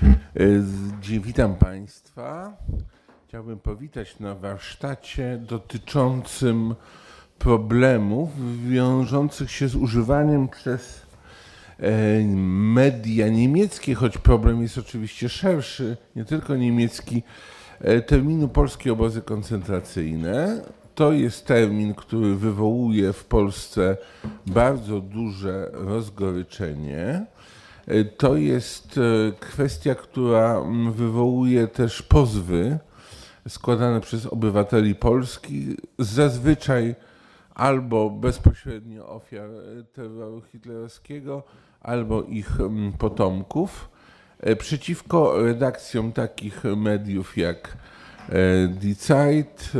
Witam Państwa. Chciałbym powitać na warsztacie dotyczącym problemów wiążących się z używaniem przez media niemieckie, choć problem jest oczywiście szerszy, nie tylko niemiecki, terminu polskie obozy koncentracyjne. To jest termin, który wywołuje w Polsce bardzo duże rozgoryczenie. To jest kwestia, która wywołuje też pozwy składane przez obywateli Polski, zazwyczaj albo bezpośrednio ofiar terroru hitlerowskiego, albo ich potomków, przeciwko redakcjom takich mediów jak Die Zeit,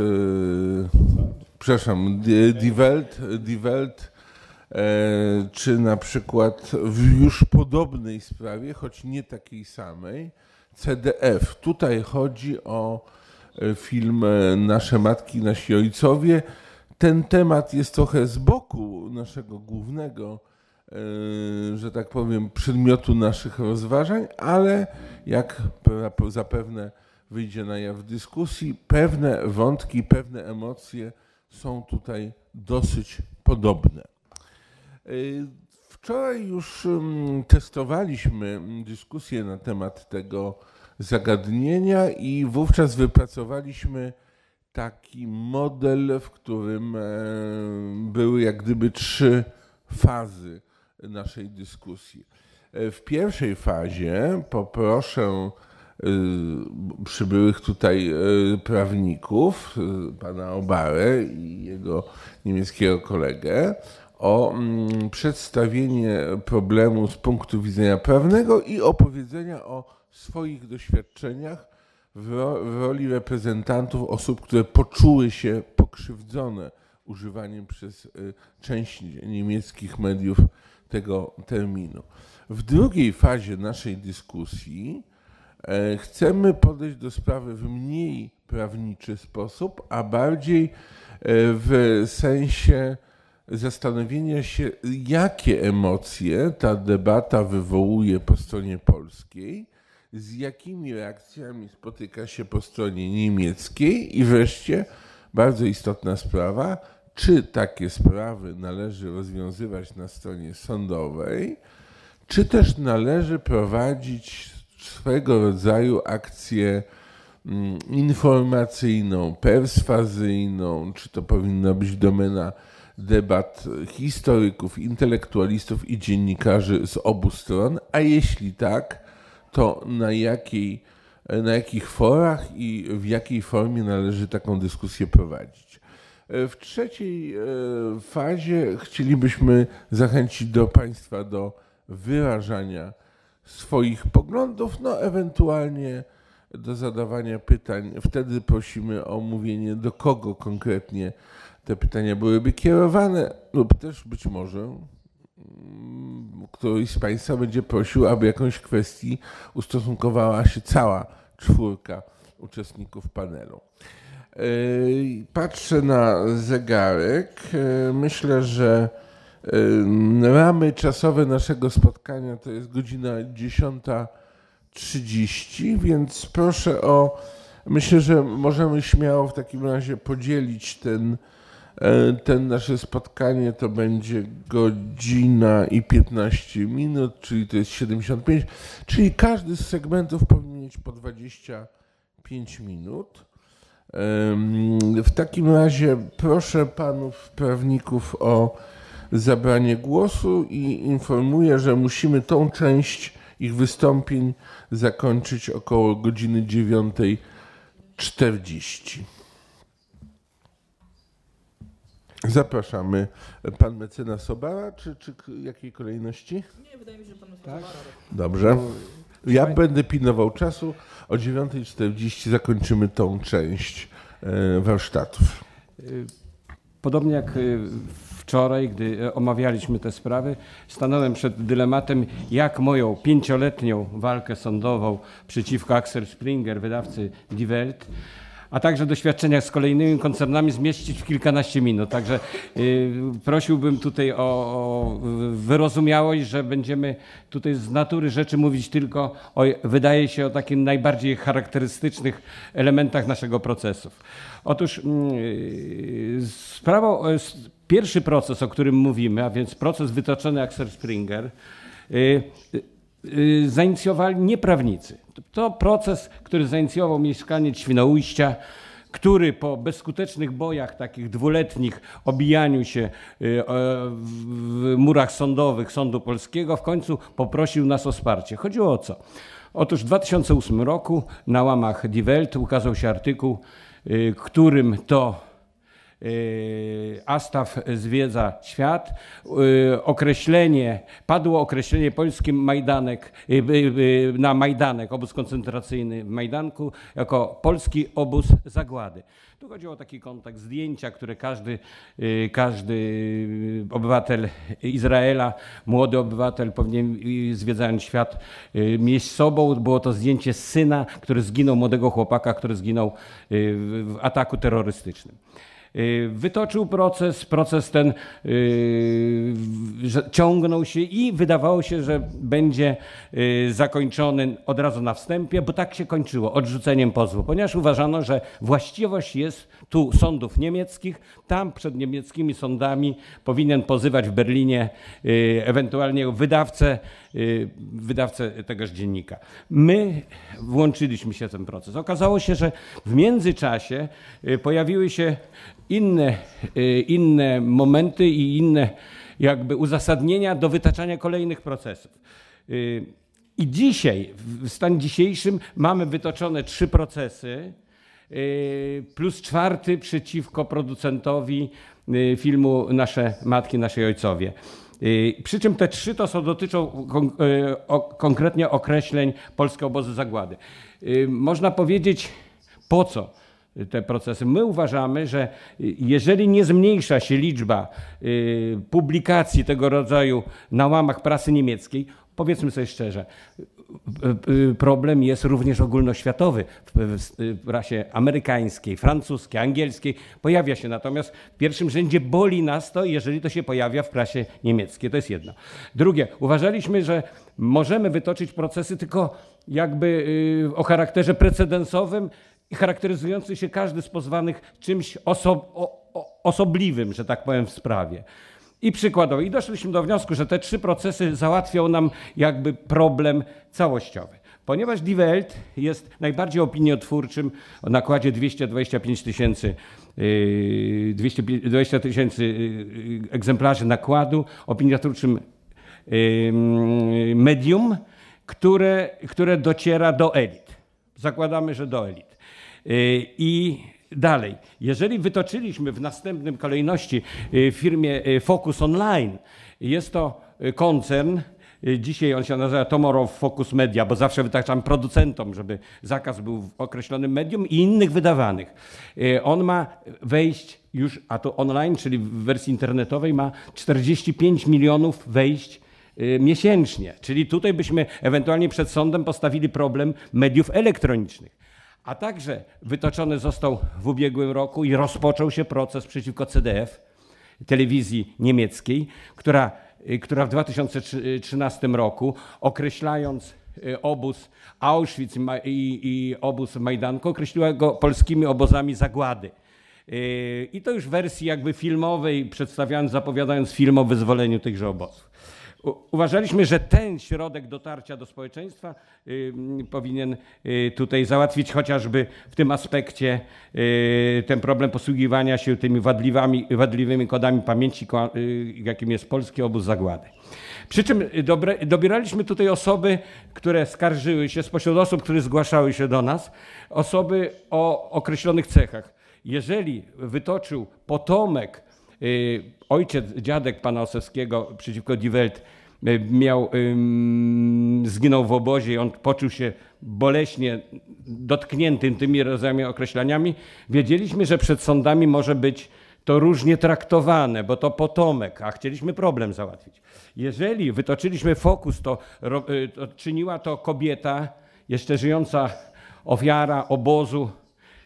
Die Welt, czy na przykład w już podobnej sprawie, choć nie takiej samej, CDF. Tutaj chodzi o film Nasze matki, nasi ojcowie. Ten temat jest trochę z boku naszego głównego, że tak powiem, przedmiotu naszych rozważań, ale jak zapewne wyjdzie na jaw w dyskusji, pewne wątki, pewne emocje są tutaj dosyć podobne. Wczoraj już testowaliśmy dyskusję na temat tego zagadnienia i wówczas wypracowaliśmy taki model, w którym były jak gdyby 3 fazy naszej dyskusji. W pierwszej fazie poproszę przybyłych tutaj prawników, pana Obarę i jego niemieckiego kolegę, o przedstawienie problemu z punktu widzenia prawnego i opowiedzenia o swoich doświadczeniach w roli reprezentantów osób, które poczuły się pokrzywdzone używaniem przez część niemieckich mediów tego terminu. W drugiej fazie naszej dyskusji chcemy podejść do sprawy w mniej prawniczy sposób, a bardziej w sensie zastanowienia się, jakie emocje ta debata wywołuje po stronie polskiej, z jakimi reakcjami spotyka się po stronie niemieckiej i wreszcie bardzo istotna sprawa, czy takie sprawy należy rozwiązywać na stronie sądowej, czy też należy prowadzić swego rodzaju akcję informacyjną, perswazyjną, czy to powinna być domena debat historyków, intelektualistów i dziennikarzy z obu stron, a jeśli tak, to na jakich forach i w jakiej formie należy taką dyskusję prowadzić. W trzeciej fazie chcielibyśmy zachęcić Państwa do wyrażania swoich poglądów, ewentualnie do zadawania pytań. Wtedy prosimy o mówienie, do kogo konkretnie te pytania byłyby kierowane, lub też być może któryś z Państwa będzie prosił, aby jakąś kwestii ustosunkowała się cała 4 uczestników panelu. Patrzę na zegarek. Myślę, że ramy czasowe naszego spotkania to jest godzina 10:30, więc proszę myślę, że możemy śmiało w takim razie podzielić ten nasze spotkanie, to będzie godzina i 15 minut, czyli to jest 75, czyli każdy z segmentów powinien mieć po 25 minut. W takim razie proszę panów prawników o zabranie głosu i informuję, że musimy tą część ich wystąpień zakończyć około godziny 9:40. Zapraszamy. Pan mecenas Obara, czy jakiej kolejności? Nie, wydaje mi się, że pan mecenas Obara. Dobrze. Ja będę pilnował czasu. O 9:40 zakończymy tą część warsztatów. Podobnie jak wczoraj, gdy omawialiśmy te sprawy, stanąłem przed dylematem, jak moją 5-letnią walkę sądową przeciwko Axel Springer, wydawcy Die Welt, a także doświadczenia z kolejnymi koncernami zmieścić w kilkanaście minut. Także prosiłbym tutaj o wyrozumiałość, że będziemy tutaj z natury rzeczy mówić tylko wydaje się, o takich najbardziej charakterystycznych elementach naszego procesu. Otóż pierwszy proces, o którym mówimy, a więc proces wytoczony Axel Springer, zainicjowali nie prawnicy. To proces, który zainicjował mieszkaniec Świnoujścia, który po bezskutecznych bojach, takich dwuletnich, obijaniu się w murach sądowych Sądu Polskiego, w końcu poprosił nas o wsparcie. Chodziło o co? Otóż w 2008 roku na łamach Die Welt ukazał się artykuł, którym to Astaw zwiedza świat. Padło określenie polski Majdanek, na Majdanek, obóz koncentracyjny w Majdanku, jako polski obóz zagłady. Tu chodziło o taki kontakt, zdjęcia, które każdy obywatel Izraela, młody obywatel powinien, zwiedzając świat, mieć z sobą. Było to zdjęcie syna, który zginął, młodego chłopaka, który zginął w ataku terrorystycznym. Wytoczył proces ten ciągnął się i wydawało się, że będzie zakończony od razu na wstępie, bo tak się kończyło, odrzuceniem pozwu, ponieważ uważano, że właściwość jest tu sądów niemieckich, tam przed niemieckimi sądami powinien pozywać w Berlinie ewentualnie wydawcę tegoż dziennika. My włączyliśmy się w ten proces. Okazało się, że w międzyczasie pojawiły się inne momenty i inne jakby uzasadnienia do wytaczania kolejnych procesów. I dzisiaj, w stanie dzisiejszym mamy wytoczone 3 procesy, plus 4 przeciwko producentowi filmu Nasze Matki, Nasi Ojcowie. Przy czym te 3 dotyczą konkretnie określeń polskie obozy zagłady. Można powiedzieć, po co te procesy? My uważamy, że jeżeli nie zmniejsza się liczba publikacji tego rodzaju na łamach prasy niemieckiej, powiedzmy sobie szczerze, problem jest również ogólnoświatowy. W prasie amerykańskiej, francuskiej, angielskiej pojawia się, natomiast w pierwszym rzędzie boli nas to, jeżeli to się pojawia w prasie niemieckiej. To jest jedno. Drugie, uważaliśmy, że możemy wytoczyć procesy tylko jakby o charakterze precedensowym i charakteryzujący się każdy z pozwanych czymś osobliwym, że tak powiem, w sprawie. I przykładowo, i doszliśmy do wniosku, że te 3 procesy załatwią nam jakby problem całościowy. Ponieważ Die Welt jest najbardziej opiniotwórczym o nakładzie 225 tysięcy egzemplarzy nakładu, opiniotwórczym medium, które dociera do elit. Zakładamy, że do elit. I dalej, jeżeli wytoczyliśmy w następnym kolejności w firmie Focus Online, jest to koncern, dzisiaj on się nazywa Tomorrow Focus Media, bo zawsze wytaczam producentom, żeby zakaz był w określonym medium i innych wydawanych. On ma wejść już, a to online, czyli w wersji internetowej ma 45 milionów wejść miesięcznie. Czyli tutaj byśmy ewentualnie przed sądem postawili problem mediów elektronicznych. A także wytoczony został w ubiegłym roku i rozpoczął się proces przeciwko CDF, telewizji niemieckiej, która w 2013 roku, określając obóz Auschwitz i obóz w Majdanku, określiła go polskimi obozami zagłady. I to już w wersji jakby filmowej, zapowiadając film o wyzwoleniu tychże obozów. Uważaliśmy, że ten środek dotarcia do społeczeństwa powinien tutaj załatwić chociażby w tym aspekcie ten problem posługiwania się tymi wadliwymi kodami pamięci, jakim jest polski obóz zagłady. Przy czym dobieraliśmy tutaj osoby, które skarżyły się, spośród osób, które zgłaszały się do nas, osoby o określonych cechach. Jeżeli wytoczył potomek, ojciec, dziadek pana Osewskiego przeciwko Die Welt zginął w obozie i on poczuł się boleśnie dotkniętym tymi rodzajami określeniami, wiedzieliśmy, że przed sądami może być to różnie traktowane, bo to potomek, a chcieliśmy problem załatwić. Jeżeli wytoczyliśmy Focus, to czyniła to kobieta, jeszcze żyjąca ofiara obozu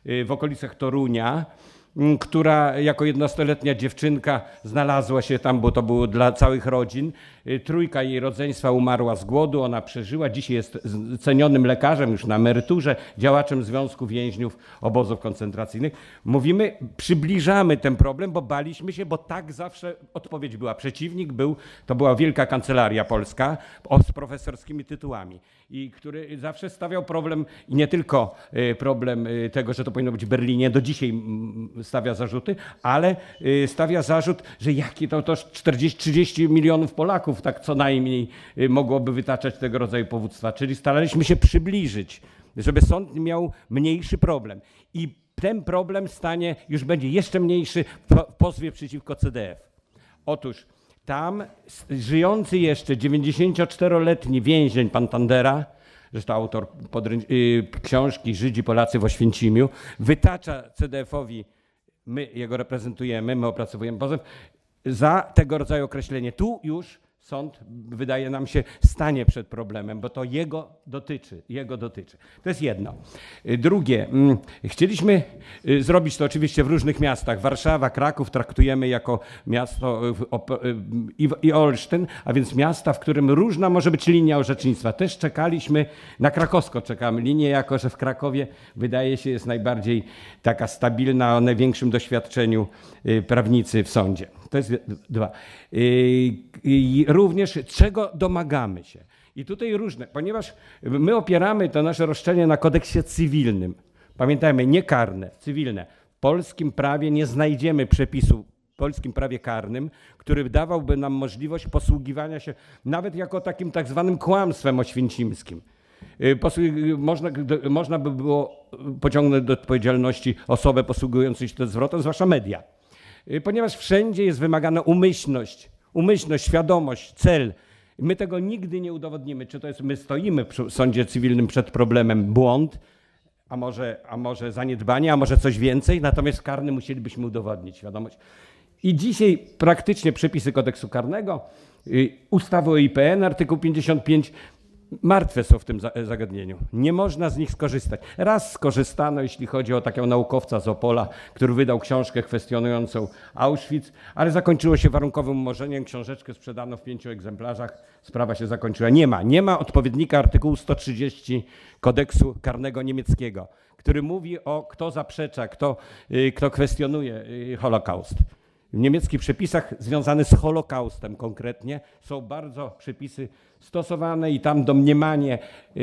w okolicach Torunia, która jako 11-letnia dziewczynka znalazła się tam, bo to było dla całych rodzin. Trójka jej rodzeństwa umarła z głodu, ona przeżyła. Dzisiaj jest cenionym lekarzem, już na emeryturze, działaczem Związku Więźniów Obozów Koncentracyjnych. Mówimy, przybliżamy ten problem, bo baliśmy się, bo tak zawsze odpowiedź była. Przeciwnik był, to była Wielka Kancelaria Polska z profesorskimi tytułami, i który zawsze stawiał problem, i nie tylko problem tego, że to powinno być w Berlinie, do dzisiaj stawia zarzuty, ale stawia zarzut, że jakie to 40-30 milionów Polaków tak co najmniej mogłoby wytaczać tego rodzaju powództwa. Czyli staraliśmy się przybliżyć, żeby sąd miał mniejszy problem. I ten problem stanie, już będzie jeszcze mniejszy w pozwie przeciwko CDF. Otóż tam żyjący jeszcze 94-letni więzień pan Tandera, zresztą autor książki Żydzi, Polacy w Oświęcimiu, wytacza CDF-owi, my jego reprezentujemy, my opracowujemy pozew, za tego rodzaju określenie. Tu już sąd, wydaje nam się, stanie przed problemem, bo to jego dotyczy. To jest jedno. Drugie, chcieliśmy zrobić to oczywiście w różnych miastach. Warszawa, Kraków traktujemy jako miasto i Olsztyn, a więc miasta, w którym różna może być linia orzecznictwa. Też czekaliśmy, na krakowską czekamy linię, jako że w Krakowie wydaje się jest najbardziej taka stabilna, o największym doświadczeniu prawnicy w sądzie. To jest dwa. I również czego domagamy się. I tutaj różne, ponieważ my opieramy to nasze roszczenie na kodeksie cywilnym. Pamiętajmy, nie karne, cywilne. W polskim prawie nie znajdziemy przepisu w polskim prawie karnym, który dawałby nam możliwość posługiwania się nawet jako takim tak zwanym kłamstwem oświęcimskim. Można by było pociągnąć do odpowiedzialności osobę posługującą się tym zwrotem, zwłaszcza media. Ponieważ wszędzie jest wymagana umyślność, świadomość, cel. My tego nigdy nie udowodnimy. Czy to jest, my stoimy w sądzie cywilnym przed problemem błąd, a może zaniedbanie, a może coś więcej, natomiast karny musielibyśmy udowodnić świadomość. I dzisiaj praktycznie przepisy kodeksu karnego, ustawy o IPN, artykuł 55, martwe są w tym zagadnieniu. Nie można z nich skorzystać. Raz skorzystano, jeśli chodzi o takiego naukowca z Opola, który wydał książkę kwestionującą Auschwitz, ale zakończyło się warunkowym umorzeniem. Książeczkę sprzedano w 5 egzemplarzach. Sprawa się zakończyła. Nie ma odpowiednika artykułu 130 kodeksu karnego niemieckiego, który mówi o kto zaprzecza, kto kwestionuje Holokaust. W niemieckich przepisach związanych z Holokaustem konkretnie są bardzo przepisy stosowane i tam domniemanie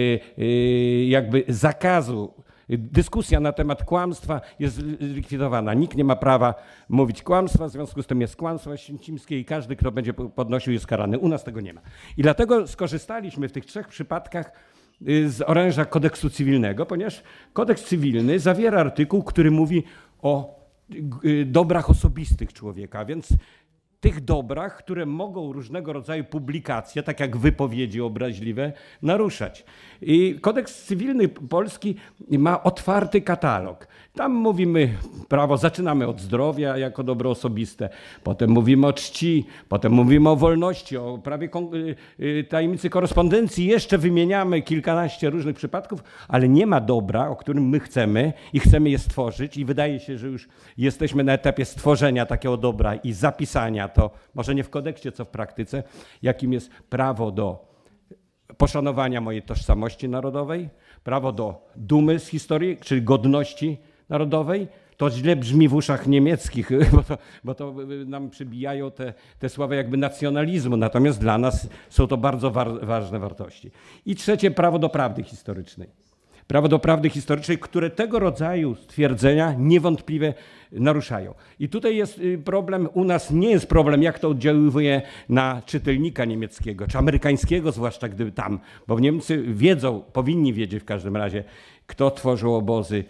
jakby zakazu, dyskusja na temat kłamstwa jest zlikwidowana. Nikt nie ma prawa mówić kłamstwa, w związku z tym jest kłamstwo oświęcimskie i każdy, kto będzie podnosił, jest karany. U nas tego nie ma. I dlatego skorzystaliśmy w tych 3 przypadkach z oręża kodeksu cywilnego, ponieważ kodeks cywilny zawiera artykuł, który mówi o dobrach osobistych człowieka, więc tych dobrach, które mogą różnego rodzaju publikacje, tak jak wypowiedzi obraźliwe, naruszać. I kodeks cywilny polski ma otwarty katalog. Tam mówimy prawo, zaczynamy od zdrowia jako dobro osobiste, potem mówimy o czci, potem mówimy o wolności, o prawie tajemnicy korespondencji, jeszcze wymieniamy kilkanaście różnych przypadków, ale nie ma dobra, o którym my chcemy i chcemy je stworzyć i wydaje się, że już jesteśmy na etapie stworzenia takiego dobra i zapisania to, może nie w kodeksie, co w praktyce, jakim jest prawo do poszanowania mojej tożsamości narodowej, prawo do dumy z historii, czyli godności narodowej. To źle brzmi w uszach niemieckich, bo to nam przybijają te słowa jakby nacjonalizmu, natomiast dla nas są to bardzo ważne wartości. I trzecie, prawo do prawdy historycznej. Prawo do prawdy historycznej, które tego rodzaju stwierdzenia niewątpliwie naruszają. I tutaj jest problem, u nas nie jest problem, jak to oddziaływuje na czytelnika niemieckiego, czy amerykańskiego, zwłaszcza gdy tam, bo Niemcy wiedzą, powinni wiedzieć w każdym razie, kto tworzył obozy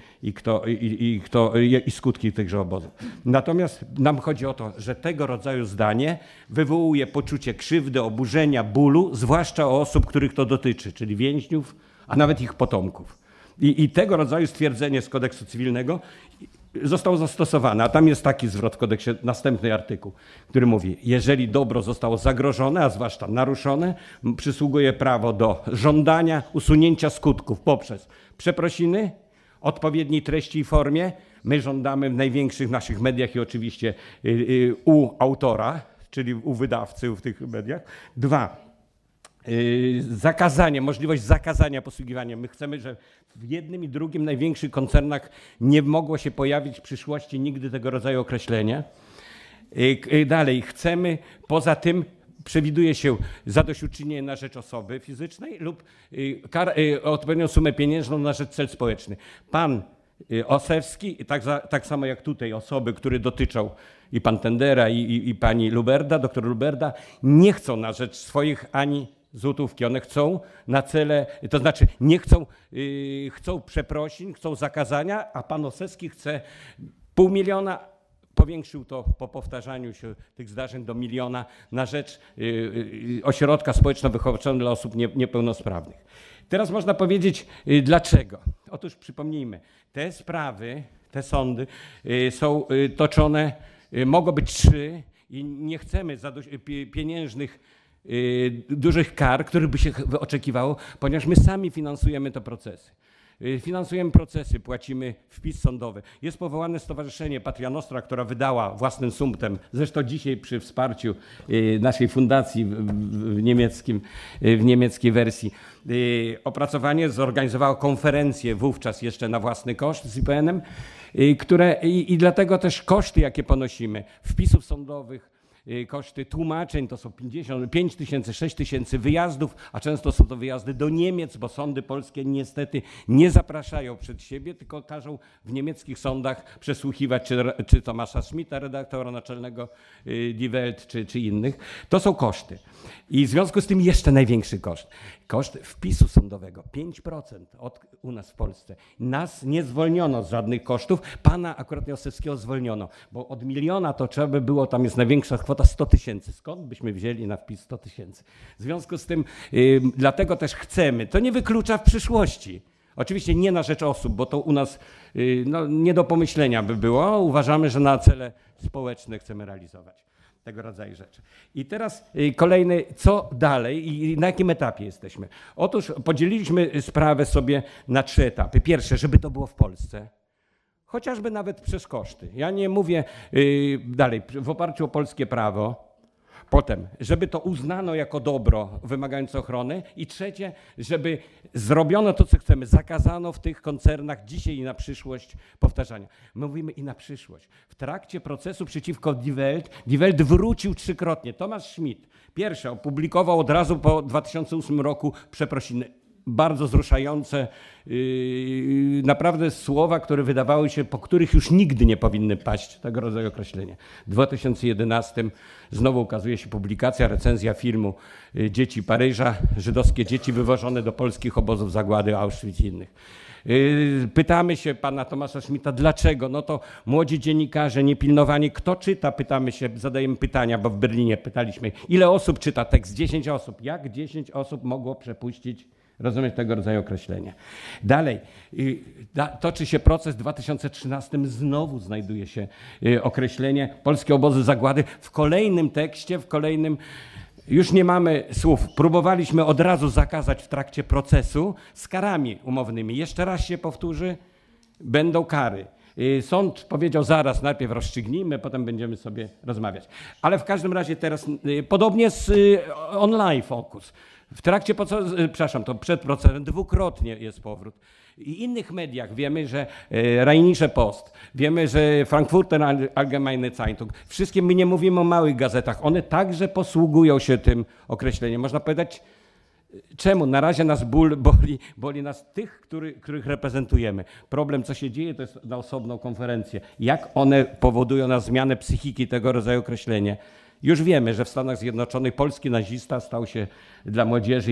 i skutki tychże obozów. Natomiast nam chodzi o to, że tego rodzaju zdanie wywołuje poczucie krzywdy, oburzenia, bólu, zwłaszcza u osób, których to dotyczy, czyli więźniów, a nawet ich potomków. I tego rodzaju stwierdzenie z kodeksu cywilnego zostało zastosowane, a tam jest taki zwrot w kodeksie, następny artykuł, który mówi, jeżeli dobro zostało zagrożone, a zwłaszcza naruszone, przysługuje prawo do żądania usunięcia skutków poprzez przeprosiny odpowiedniej treści i formie. My żądamy w największych naszych mediach i oczywiście u autora, czyli u wydawcy w tych mediach. 2. Zakazanie, możliwość zakazania posługiwania. My chcemy, że w jednym i drugim największych koncernach nie mogło się pojawić w przyszłości nigdy tego rodzaju określenie. Dalej, chcemy, poza tym przewiduje się zadośćuczynienie na rzecz osoby fizycznej lub odpowiednią sumę pieniężną na rzecz cel społeczny. Pan Osewski, tak samo jak tutaj osoby, które dotyczą i pan Tendera i pani Luberda, doktor Luberda, nie chcą na rzecz swoich ani złotówki. One chcą na cele, to znaczy nie chcą, chcą przeprosin, chcą zakazania, a pan Osewski chce 500 000, powiększył to po powtarzaniu się tych zdarzeń do 1 000 000 na rzecz ośrodka społeczno-wychowawczego dla osób niepełnosprawnych. Teraz można powiedzieć dlaczego. Otóż przypomnijmy, te sprawy, te sądy są toczone, mogą być 3 i nie chcemy pieniężnych dużych kar, których by się oczekiwało, ponieważ my sami finansujemy te procesy. Finansujemy procesy, płacimy wpis sądowy. Jest powołane stowarzyszenie Patria Nostra, która wydała własnym sumptem, zresztą dzisiaj przy wsparciu naszej fundacji w niemieckiej wersji, opracowanie, zorganizowało konferencję wówczas jeszcze na własny koszt z IPN-em, i dlatego też koszty, jakie ponosimy, wpisów sądowych, koszty tłumaczeń to są 5 000, 6 000 wyjazdów, a często są to wyjazdy do Niemiec, bo sądy polskie niestety nie zapraszają przed siebie, tylko każą w niemieckich sądach przesłuchiwać czy Tomasza Schmidta, redaktora naczelnego Die Welt, czy innych. To są koszty. I w związku z tym jeszcze największy koszt. Koszt wpisu sądowego, 5% u nas w Polsce. Nas nie zwolniono z żadnych kosztów, pana akurat Osewskiego zwolniono, bo od 1 000 000 to trzeba by było, tam jest największa kwota 100 000. Skąd byśmy wzięli na wpis 100 000? W związku z tym, dlatego też chcemy, to nie wyklucza w przyszłości. Oczywiście nie na rzecz osób, bo to u nas nie do pomyślenia by było. Uważamy, że na cele społeczne chcemy realizować tego rodzaju rzeczy. I teraz kolejny, co dalej i na jakim etapie jesteśmy? Otóż podzieliliśmy sprawę sobie na 3 etapy. Pierwsze, żeby to było w Polsce. Chociażby nawet przez koszty. Ja nie mówię dalej, w oparciu o polskie prawo. Potem, żeby to uznano jako dobro wymagające ochrony. I trzecie, żeby zrobiono to, co chcemy. Zakazano w tych koncernach dzisiaj i na przyszłość powtarzania. My mówimy i na przyszłość. W trakcie procesu przeciwko Die Welt wrócił 3-krotnie. Tomasz Schmidt pierwszy opublikował od razu po 2008 roku przeprosiny. Bardzo wzruszające, naprawdę słowa, które wydawały się, po których już nigdy nie powinny paść tego rodzaju określenia. W 2011 znowu ukazuje się publikacja, recenzja filmu Dzieci Paryża, żydowskie dzieci wywożone do polskich obozów zagłady, Auschwitz i innych. Pytamy się pana Tomasza Schmidta, dlaczego? No to młodzi dziennikarze, niepilnowani, kto czyta? Pytamy się, zadajemy pytania, bo w Berlinie pytaliśmy, ile osób czyta tekst? 10 osób. Jak 10 osób mogło przepuścić, rozumieć tego rodzaju określenia? Dalej, toczy się proces w 2013, znowu znajduje się określenie polskie obozy zagłady. W kolejnym tekście, już nie mamy słów. Próbowaliśmy od razu zakazać w trakcie procesu z karami umownymi. Jeszcze raz się powtórzy, będą kary. Sąd powiedział zaraz, najpierw rozstrzygnijmy, potem będziemy sobie rozmawiać. Ale w każdym razie teraz, podobnie z online Focus. W trakcie, to przed procesem 2-krotnie jest powrót. I innych mediach wiemy, że Rheinische Post, wiemy, że Frankfurter Allgemeine Zeitung, wszystkie, my nie mówimy o małych gazetach, one także posługują się tym określeniem. Można powiedzieć, czemu? Na razie nas boli nas tych, których reprezentujemy. Problem, co się dzieje, to jest na osobną konferencję. Jak one powodują na zmianę psychiki, tego rodzaju określenie. Już wiemy, że w Stanach Zjednoczonych polski nazista stał się dla młodzieży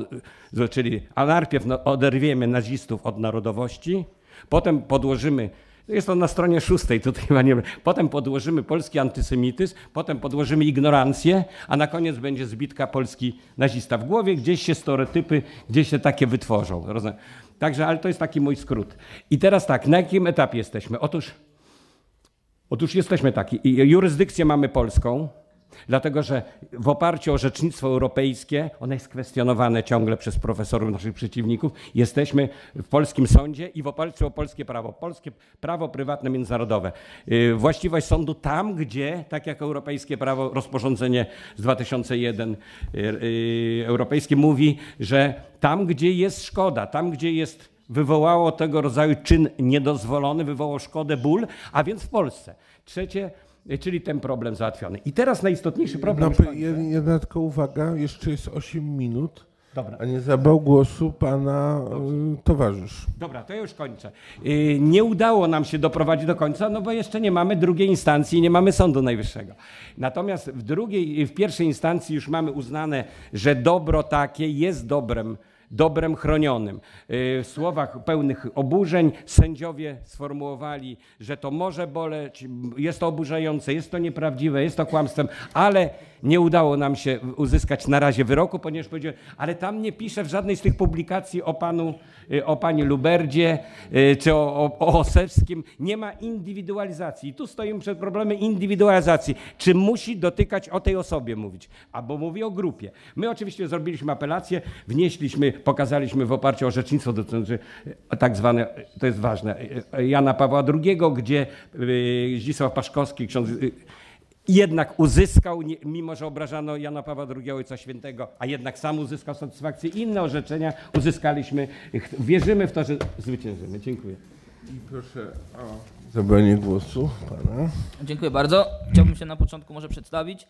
a najpierw oderwiemy nazistów od narodowości, potem podłożymy, jest to na stronie 6, tutaj chyba nie, potem podłożymy polski antysemityzm, potem podłożymy ignorancję, a na koniec będzie zbitka polski nazista. W głowie gdzieś się stereotypy, gdzieś się takie wytworzą. Rozumiem? Także, ale to jest taki mój skrót. I teraz tak, na jakim etapie jesteśmy? Otóż jesteśmy taki, jurysdykcję mamy polską, Dlatego, że w oparciu o orzecznictwo europejskie, one jest kwestionowane ciągle przez profesorów, naszych przeciwników, jesteśmy w polskim sądzie i w oparciu o polskie prawo prywatne międzynarodowe. Właściwość sądu tam, gdzie, tak jak europejskie prawo, rozporządzenie z 2001 europejskie mówi, że tam, gdzie jest szkoda, tam, gdzie wywołało tego rodzaju czyn niedozwolony, wywołał szkodę, ból, a więc w Polsce. Trzecie, czyli ten problem załatwiony. I teraz najistotniejszy problem... Jedna tylko uwaga, jeszcze jest 8 minut, Dobra. A nie zabrał głosu pana towarzysz. Dobra, to ja już kończę. Nie udało nam się doprowadzić do końca, no bo jeszcze nie mamy drugiej instancji i nie mamy Sądu Najwyższego. Natomiast w pierwszej instancji już mamy uznane, że dobro takie jest dobrem chronionym. W słowach pełnych oburzeń sędziowie sformułowali, że to może boleć, jest to oburzające, jest to nieprawdziwe, jest to kłamstwem, ale nie udało nam się uzyskać na razie wyroku, ponieważ powiedziałem, ale tam nie pisze w żadnej z tych publikacji o pani Luberdzie czy o Osewskim, nie ma indywidualizacji. I tu stoimy przed problemem indywidualizacji. Czy musi dotykać o tej osobie mówić, albo mówi o grupie. My oczywiście zrobiliśmy apelację, pokazaliśmy w oparciu o orzecznictwo dotyczące tak zwane, to jest ważne, Jana Pawła II, gdzie Zdzisław Paszkowski, ksiądz, jednak uzyskał, mimo że obrażano Jana Pawła II, Ojca Świętego, a jednak sam uzyskał satysfakcję. Inne orzeczenia uzyskaliśmy. Wierzymy w to, że zwyciężymy. Dziękuję. I proszę o zabranie głosu pana. Dziękuję bardzo. Chciałbym się na początku może przedstawić.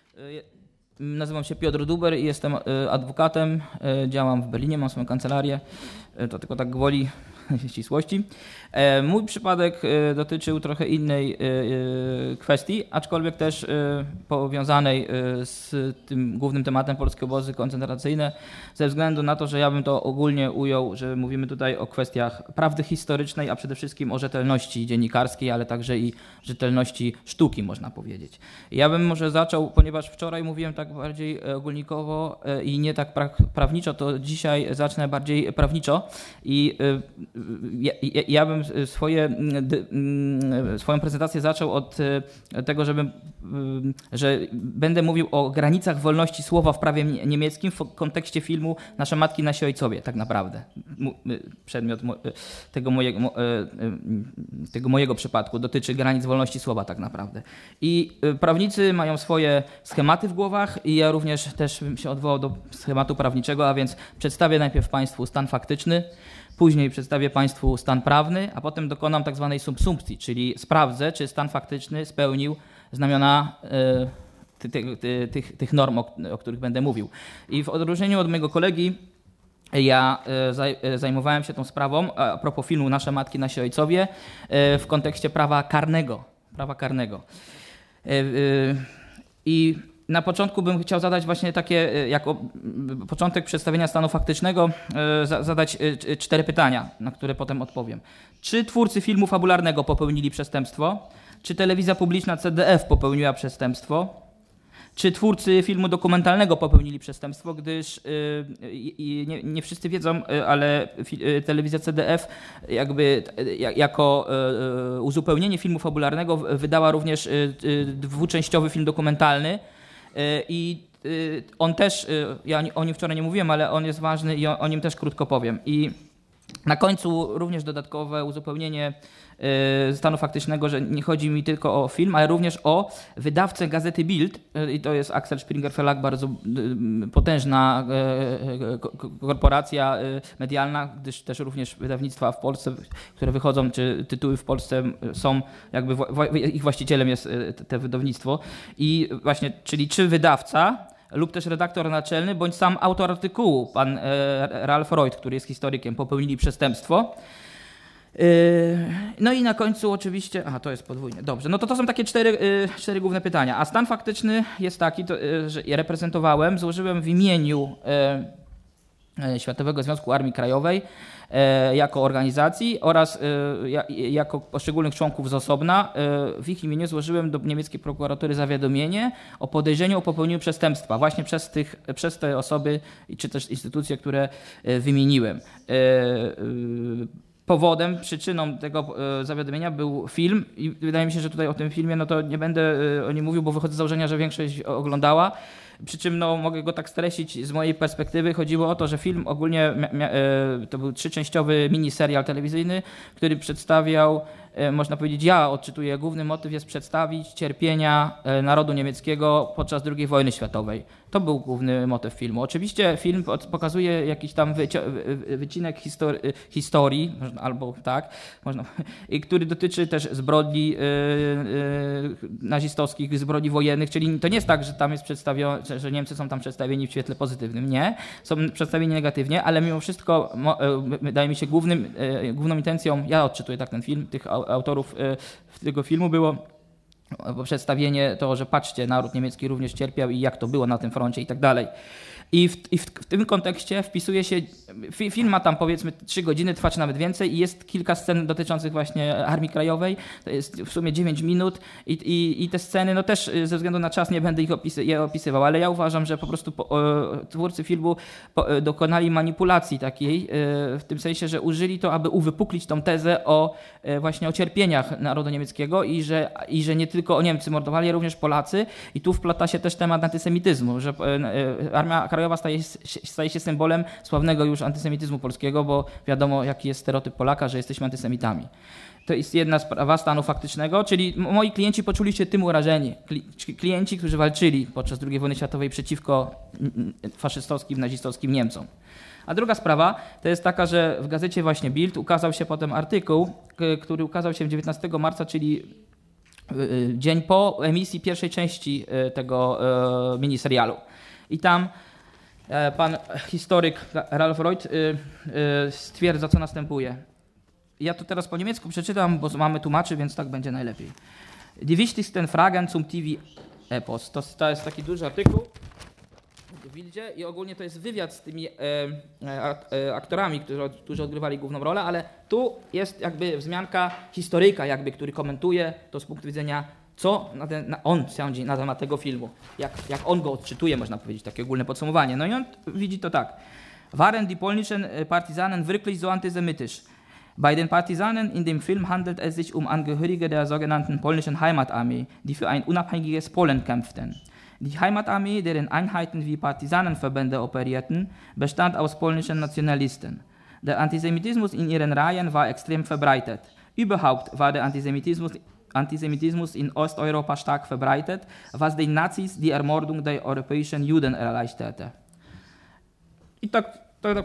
Nazywam się Piotr Duber i jestem adwokatem. Działam w Berlinie, mam swoją kancelarię. To tylko tak gwoli ścisłości. Mój przypadek dotyczył trochę innej kwestii, aczkolwiek też powiązanej z tym głównym tematem polskie obozy koncentracyjne, ze względu na to, że ja bym to ogólnie ujął, że mówimy tutaj o kwestiach prawdy historycznej, a przede wszystkim o rzetelności dziennikarskiej, ale także i rzetelności sztuki, można powiedzieć. Ja bym może zaczął, ponieważ wczoraj mówiłem tak bardziej ogólnikowo i nie tak prawniczo, to dzisiaj zacznę bardziej prawniczo i ja bym swoją prezentację zaczął od tego, że będę mówił o granicach wolności słowa w prawie niemieckim w kontekście filmu Nasze matki, nasi ojcowie, tak naprawdę. Przedmiot tego mojego przypadku dotyczy granic wolności słowa tak naprawdę. I prawnicy mają swoje schematy w głowach i ja również też bym się odwołał do schematu prawniczego, a więc przedstawię najpierw Państwu stan faktyczny, później przedstawię Państwu stan prawny, a potem dokonam tak zwanej subsumpcji, czyli sprawdzę, czy stan faktyczny spełnił znamiona tych norm, o których będę mówił. I w odróżnieniu od mojego kolegi, ja zajmowałem się tą sprawą a propos filmu Nasze matki, nasi ojcowie w kontekście prawa karnego. I na początku bym chciał zadać właśnie takie, jako początek przedstawienia stanu faktycznego, zadać 4 pytania, na które potem odpowiem. Czy twórcy filmu fabularnego popełnili przestępstwo? Czy telewizja publiczna CDF popełniła przestępstwo? Czy twórcy filmu dokumentalnego popełnili przestępstwo, gdyż nie wszyscy wiedzą, ale telewizja CDF jakby jako uzupełnienie filmu fabularnego wydała również dwuczęściowy film dokumentalny i on też, ja o nim wczoraj nie mówiłem, ale on jest ważny i o nim też krótko powiem. I na końcu również dodatkowe uzupełnienie stanu faktycznego, że nie chodzi mi tylko o film, ale również o wydawcę gazety Bild i to jest Axel Springer Verlag, bardzo potężna korporacja medialna, gdyż też również wydawnictwa w Polsce, które wychodzą, czy tytuły w Polsce są, jakby ich właścicielem jest to wydawnictwo. I właśnie, czyli czy wydawca lub też redaktor naczelny, bądź sam autor artykułu, pan Ralf Reuth, który jest historykiem, popełnili przestępstwo. No i na końcu oczywiście, to jest podwójnie, dobrze, no to są takie 4 główne pytania. A stan faktyczny jest taki, że ja reprezentowałem, złożyłem w imieniu Światowego Związku Armii Krajowej jako organizacji oraz jako poszczególnych członków z osobna w ich imieniu złożyłem do niemieckiej prokuratury zawiadomienie o podejrzeniu o popełnieniu przestępstwa właśnie przez te osoby czy też instytucje, które wymieniłem. powodem, przyczyną tego zawiadomienia był film i wydaje mi się, że tutaj o tym filmie no to nie będę o nim mówił, bo wychodzę z założenia, że większość oglądała. Przy czym no, mogę go tak streścić z mojej perspektywy. Chodziło o to, że film ogólnie to był 3-częściowy miniserial telewizyjny, który przedstawiał, można powiedzieć, ja odczytuję, główny motyw jest przedstawić cierpienia narodu niemieckiego podczas II wojny światowej. To był główny motyw filmu. Oczywiście film pokazuje jakiś tam wycinek historii, albo tak, który dotyczy też zbrodni nazistowskich, zbrodni wojennych, czyli to nie jest tak, że tam jest przedstawione, że Niemcy są tam przedstawieni w świetle pozytywnym. Nie, są przedstawieni negatywnie, ale mimo wszystko wydaje mi się główną intencją, ja odczytuję tak ten film, tych autorów tego filmu było przedstawienie tego, że patrzcie, naród niemiecki również cierpiał i jak to było na tym froncie i tak dalej. I w tym kontekście wpisuje się, film ma tam powiedzmy 3 godziny, trwa czy nawet więcej i jest kilka scen dotyczących właśnie Armii Krajowej, to jest w sumie 9 minut i te sceny, no też ze względu na czas nie będę je opisywał, ale ja uważam, że po prostu twórcy filmu dokonali manipulacji takiej, w tym sensie, że użyli to, aby uwypuklić tą tezę właśnie o cierpieniach narodu niemieckiego i że nie tylko Niemcy mordowali, ale również Polacy i tu wplata się też temat antysemityzmu, że Armia Krajowa staje się symbolem sławnego już antysemityzmu polskiego, bo wiadomo, jaki jest stereotyp Polaka, że jesteśmy antysemitami. To jest jedna sprawa stanu faktycznego, czyli moi klienci poczuli się tym urażeni. Klienci, którzy walczyli podczas II wojny światowej przeciwko faszystowskim, nazistowskim Niemcom. A druga sprawa to jest taka, że w gazecie właśnie Bild ukazał się potem artykuł, który ukazał się 19 marca, czyli dzień po emisji pierwszej części tego miniserialu. I tam pan historyk Ralf Reuth stwierdza, co następuje. Ja to teraz po niemiecku przeczytam, bo mamy tłumaczy, więc tak będzie najlepiej. Die wichtigsten Fragen zum TV-Epos. To jest taki duży artykuł w Bildzie i ogólnie to jest wywiad z tymi aktorami, którzy odgrywali główną rolę, ale tu jest jakby wzmianka historyka, jakby, który komentuje to z punktu widzenia, co on sądzi na temat tego filmu, jak on go odczytuje, można powiedzieć, takie ogólne podsumowanie. No i on widzi to tak. Waren die polnischen Partisanen wirklich so antisemitisch? Bei den Partisanen in dem Film handelt es sich Angehörige der sogenannten polnischen Heimatarmee, die für ein unabhängiges Polen kämpften. Die Heimatarmee, deren Einheiten wie Partisanenverbände operierten, bestand aus polnischen Nationalisten. Der Antisemitismus in ihren Reihen war extrem verbreitet. Überhaupt war der Antisemitismus in Osteuropa stark verbreitet, was den Nazis die Ermordung der europäischen Juden erleichterte. I tak.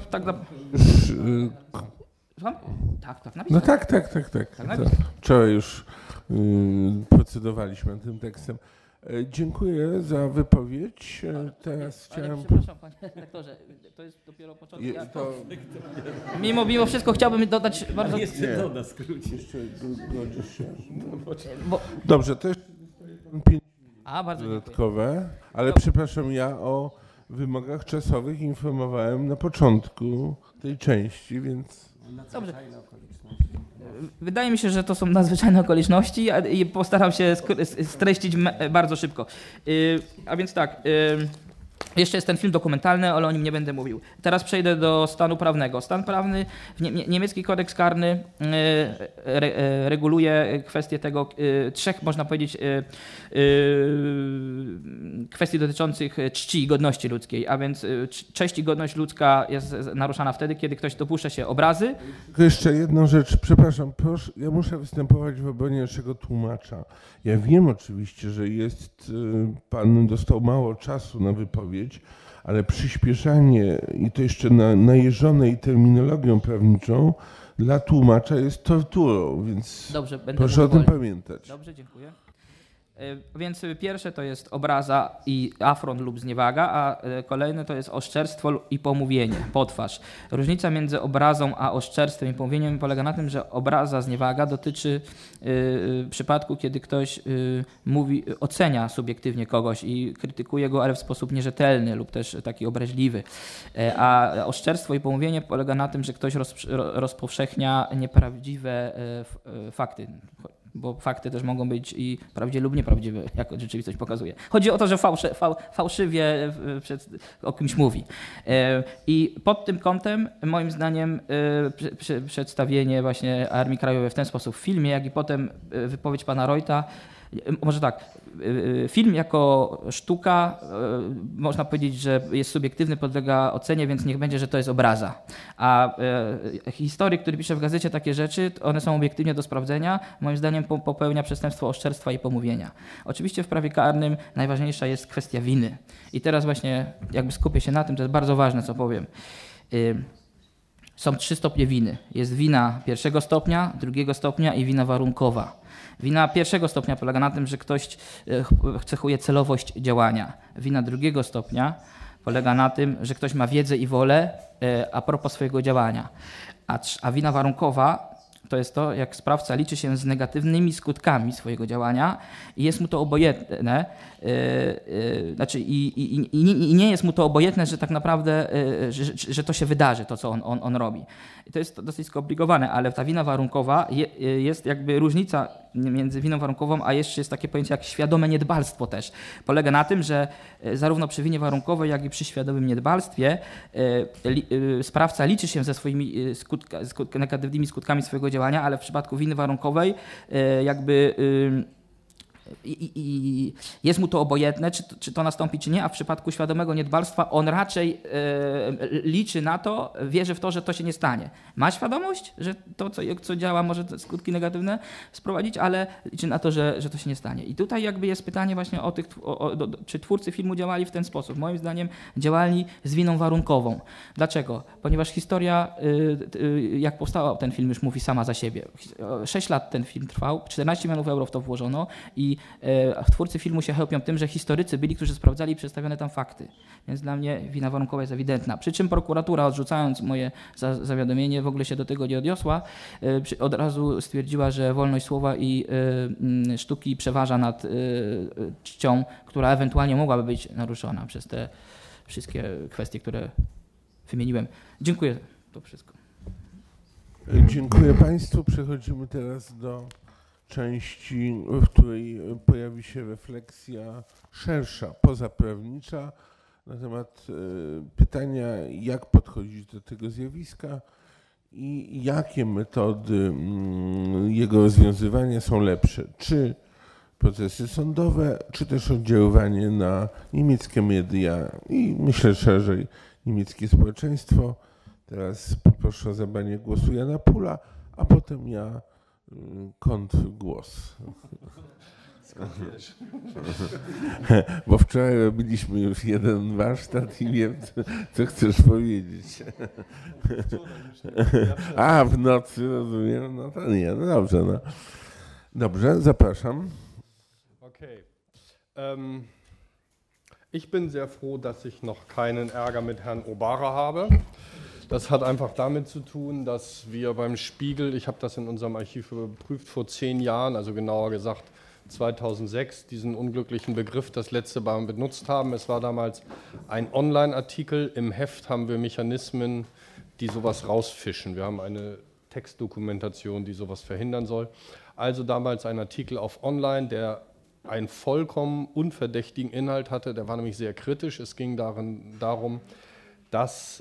Tak, napisałem. No tak. Wczoraj już procedowaliśmy nad tym tekstem. Dziękuję za wypowiedź. Teraz chciałem... Przepraszam, panie redaktorze, to jest dopiero początek. Mimo wszystko chciałbym dodać bardzo... Jeszcze doda skrócić. Jeszcze godzisz się? Dobrze, to jest 5 dodatkowe, ale przepraszam, ja o wymogach czasowych informowałem na początku tej części, więc... Dobrze. Wydaje mi się, że to są nadzwyczajne okoliczności i postaram się streścić bardzo szybko. A więc tak, jeszcze jest ten film dokumentalny, ale o nim nie będę mówił. Teraz przejdę do stanu prawnego. Stan prawny, niemiecki kodeks karny reguluje kwestię tego, 3, można powiedzieć, kwestii dotyczących czci i godności ludzkiej, a więc cześć i godność ludzka jest naruszana wtedy, kiedy ktoś dopuszcza się obrazy. Jeszcze jedną rzecz, przepraszam, proszę, ja muszę występować w obronie naszego tłumacza. Ja wiem oczywiście, że pan dostał mało czasu na wypowiedź, ale przyspieszanie i to jeszcze najeżonej terminologią prawniczą dla tłumacza jest torturą, więc dobrze, proszę o tym pamiętać. Dobrze, dziękuję. Więc pierwsze to jest obraza i afront lub zniewaga, a kolejne to jest oszczerstwo i pomówienie, potwarz. Różnica między obrazą a oszczerstwem i pomówieniem polega na tym, że obraza, zniewaga dotyczy przypadku, kiedy ktoś ocenia subiektywnie kogoś i krytykuje go, ale w sposób nierzetelny lub też taki obraźliwy. A oszczerstwo i pomówienie polega na tym, że ktoś rozpowszechnia nieprawdziwe fakty. bo fakty też mogą być i prawdziwe lub nieprawdziwe, jak rzeczywistość pokazuje. Chodzi o to, że fałszywie o kimś mówi. I pod tym kątem, moim zdaniem, przedstawienie właśnie Armii Krajowej w ten sposób w filmie, jak i potem wypowiedź pana Reuta, może tak, film jako sztuka, można powiedzieć, że jest subiektywny, podlega ocenie, więc niech będzie, że to jest obraza. A historyk, który pisze w gazecie takie rzeczy, one są obiektywnie do sprawdzenia. Moim zdaniem popełnia przestępstwo oszczerstwa i pomówienia. Oczywiście w prawie karnym najważniejsza jest kwestia winy. I teraz właśnie jakby skupię się na tym, to jest bardzo ważne, co powiem. Są 3 stopnie winy. Jest wina 1. stopnia, 2. stopnia i wina warunkowa. Wina 1. stopnia polega na tym, że ktoś cechuje celowość działania. Wina 2. stopnia polega na tym, że ktoś ma wiedzę i wolę a propos swojego działania. A wina warunkowa to jest to, jak sprawca liczy się z negatywnymi skutkami swojego działania i jest mu to obojętne, i nie jest mu to obojętne, że tak naprawdę, że to się wydarzy, to co on robi. I to jest dosyć skomplikowane, ale ta wina warunkowa jest jakby różnica między winą warunkową, a jeszcze jest takie pojęcie jak świadome niedbalstwo też. Polega na tym, że zarówno przy winie warunkowej, jak i przy świadomym niedbalstwie sprawca liczy się ze swoimi negatywnymi skutkami swojego działania, ale w przypadku winy warunkowej jakby i jest mu to obojętne, czy to nastąpi, czy nie, a w przypadku świadomego niedbalstwa on raczej liczy na to, wierzy w to, że to się nie stanie. Ma świadomość, że to, co działa, może te skutki negatywne sprowadzić, ale liczy na to, że to się nie stanie. I tutaj jakby jest pytanie właśnie czy twórcy filmu działali w ten sposób. Moim zdaniem działali z winą warunkową. Dlaczego? Ponieważ historia, jak powstał ten film, już mówi sama za siebie. 6 lat ten film trwał, 14 milionów euro w to włożono i twórcy filmu się chełpią tym, że historycy byli, którzy sprawdzali przedstawione tam fakty. Więc dla mnie wina warunkowa jest ewidentna. Przy czym prokuratura, odrzucając moje zawiadomienie, w ogóle się do tego nie odniosła. Od razu stwierdziła, że wolność słowa i sztuki przeważa nad czcią, która ewentualnie mogłaby być naruszona przez te wszystkie kwestie, które wymieniłem. Dziękuję. To wszystko. Dziękuję Państwu. Przechodzimy teraz do części, w której pojawi się refleksja szersza, pozaprawnicza na temat pytania, jak podchodzić do tego zjawiska i jakie metody jego rozwiązywania są lepsze. Czy procesy sądowe, czy też oddziaływanie na niemieckie media i myślę szerzej niemieckie społeczeństwo. Teraz poproszę o zabranie głosu Jana Pula, a potem ja kontrgłos. Bo wczoraj robiliśmy już jeden warsztat i wiem, co chcesz powiedzieć. A, w nocy, rozumiem, no to nie, no dobrze. No. Dobrze, zapraszam. Okay. Ich bin sehr froh, dass ich noch keinen Ärger mit Herrn Obara habe. Das hat einfach damit zu tun, dass wir beim Spiegel, ich habe das in unserem Archiv überprüft, vor 10 Jahren, also genauer gesagt 2006, diesen unglücklichen Begriff das letzte Mal benutzt haben. Es war damals ein Online-Artikel. Im Heft haben wir Mechanismen, die sowas rausfischen. Wir haben eine Textdokumentation, die sowas verhindern soll. Also damals ein Artikel auf Online, der einen vollkommen unverdächtigen Inhalt hatte. Der war nämlich sehr kritisch. Es ging darum, dass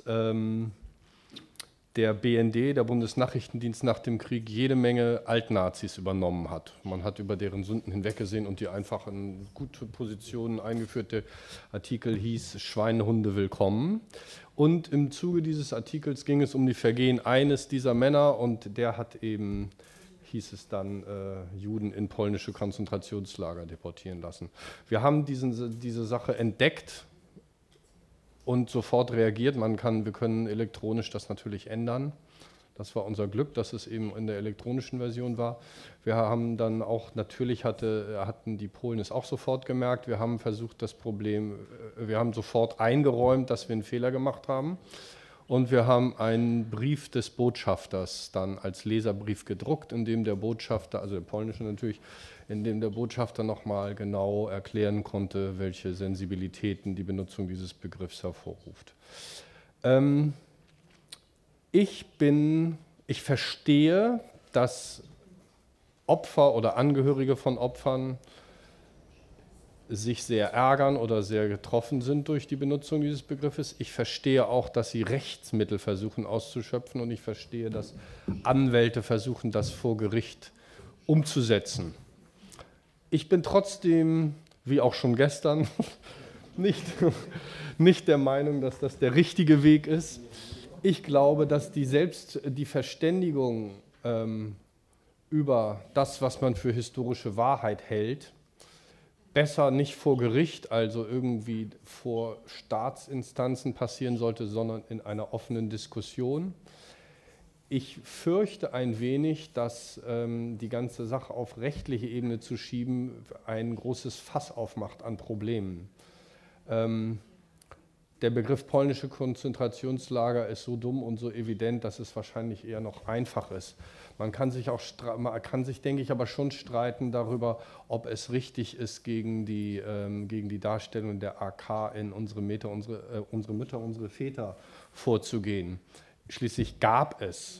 der BND, der Bundesnachrichtendienst, nach dem Krieg jede Menge Altnazis übernommen hat. Man hat über deren Sünden hinweggesehen und die einfach in gute Positionen eingeführt. Der Artikel hieß Schweinehunde willkommen. Und im Zuge dieses Artikels ging es um die Vergehen eines dieser Männer und der hat eben, hieß es dann, Juden in polnische Konzentrationslager deportieren lassen. Wir haben diese Sache entdeckt und sofort reagiert. Wir können elektronisch das natürlich ändern. Das war unser Glück, dass es eben in der elektronischen Version war. Wir haben dann auch, natürlich hatten die Polen es auch sofort gemerkt. Wir haben versucht, wir haben sofort eingeräumt, dass wir einen Fehler gemacht haben. Und wir haben einen Brief des Botschafters dann als Leserbrief gedruckt, in dem der Botschafter, also der polnische natürlich, in dem der Botschafter nochmal genau erklären konnte, welche Sensibilitäten die Benutzung dieses Begriffs hervorruft. Ich verstehe, dass Opfer oder Angehörige von Opfern sich sehr ärgern oder sehr getroffen sind durch die Benutzung dieses Begriffes. Ich verstehe auch, dass sie Rechtsmittel versuchen auszuschöpfen und ich verstehe, dass Anwälte versuchen, das vor Gericht umzusetzen. Ich bin trotzdem, wie auch schon gestern, nicht der Meinung, dass das der richtige Weg ist. Ich glaube, dass die Verständigung über das, was man für historische Wahrheit hält, besser nicht vor Gericht, also irgendwie vor Staatsinstanzen passieren sollte, sondern in einer offenen Diskussion. Ich fürchte ein wenig, dass die ganze Sache auf rechtliche Ebene zu schieben ein großes Fass aufmacht an Problemen. Der Begriff polnische Konzentrationslager ist so dumm und so evident, dass es wahrscheinlich eher noch einfach ist. Man kann sich, denke ich, aber schon streiten darüber, ob es richtig ist, gegen die Darstellung der AK in unsere Mütter, unsere Väter vorzugehen. Schließlich gab es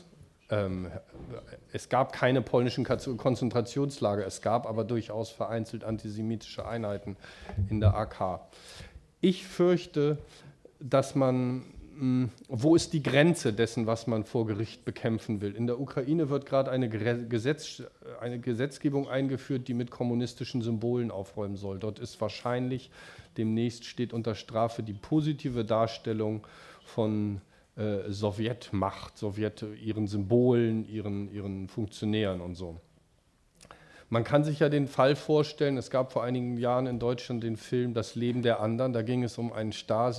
gab keine polnischen Konzentrationslager, es gab aber durchaus vereinzelt antisemitische Einheiten in der AK. Ich fürchte, dass wo ist die Grenze dessen, was man vor Gericht bekämpfen will? In der Ukraine wird gerade eine Gesetzgebung eingeführt, die mit kommunistischen Symbolen aufräumen soll. Dort ist wahrscheinlich, demnächst steht unter Strafe die positive Darstellung von Sowjetmacht, ihren Symbolen, ihren Funktionären und so. Man kann sich ja den Fall vorstellen, es gab vor einigen Jahren in Deutschland den Film Das Leben der anderen, da ging es um einen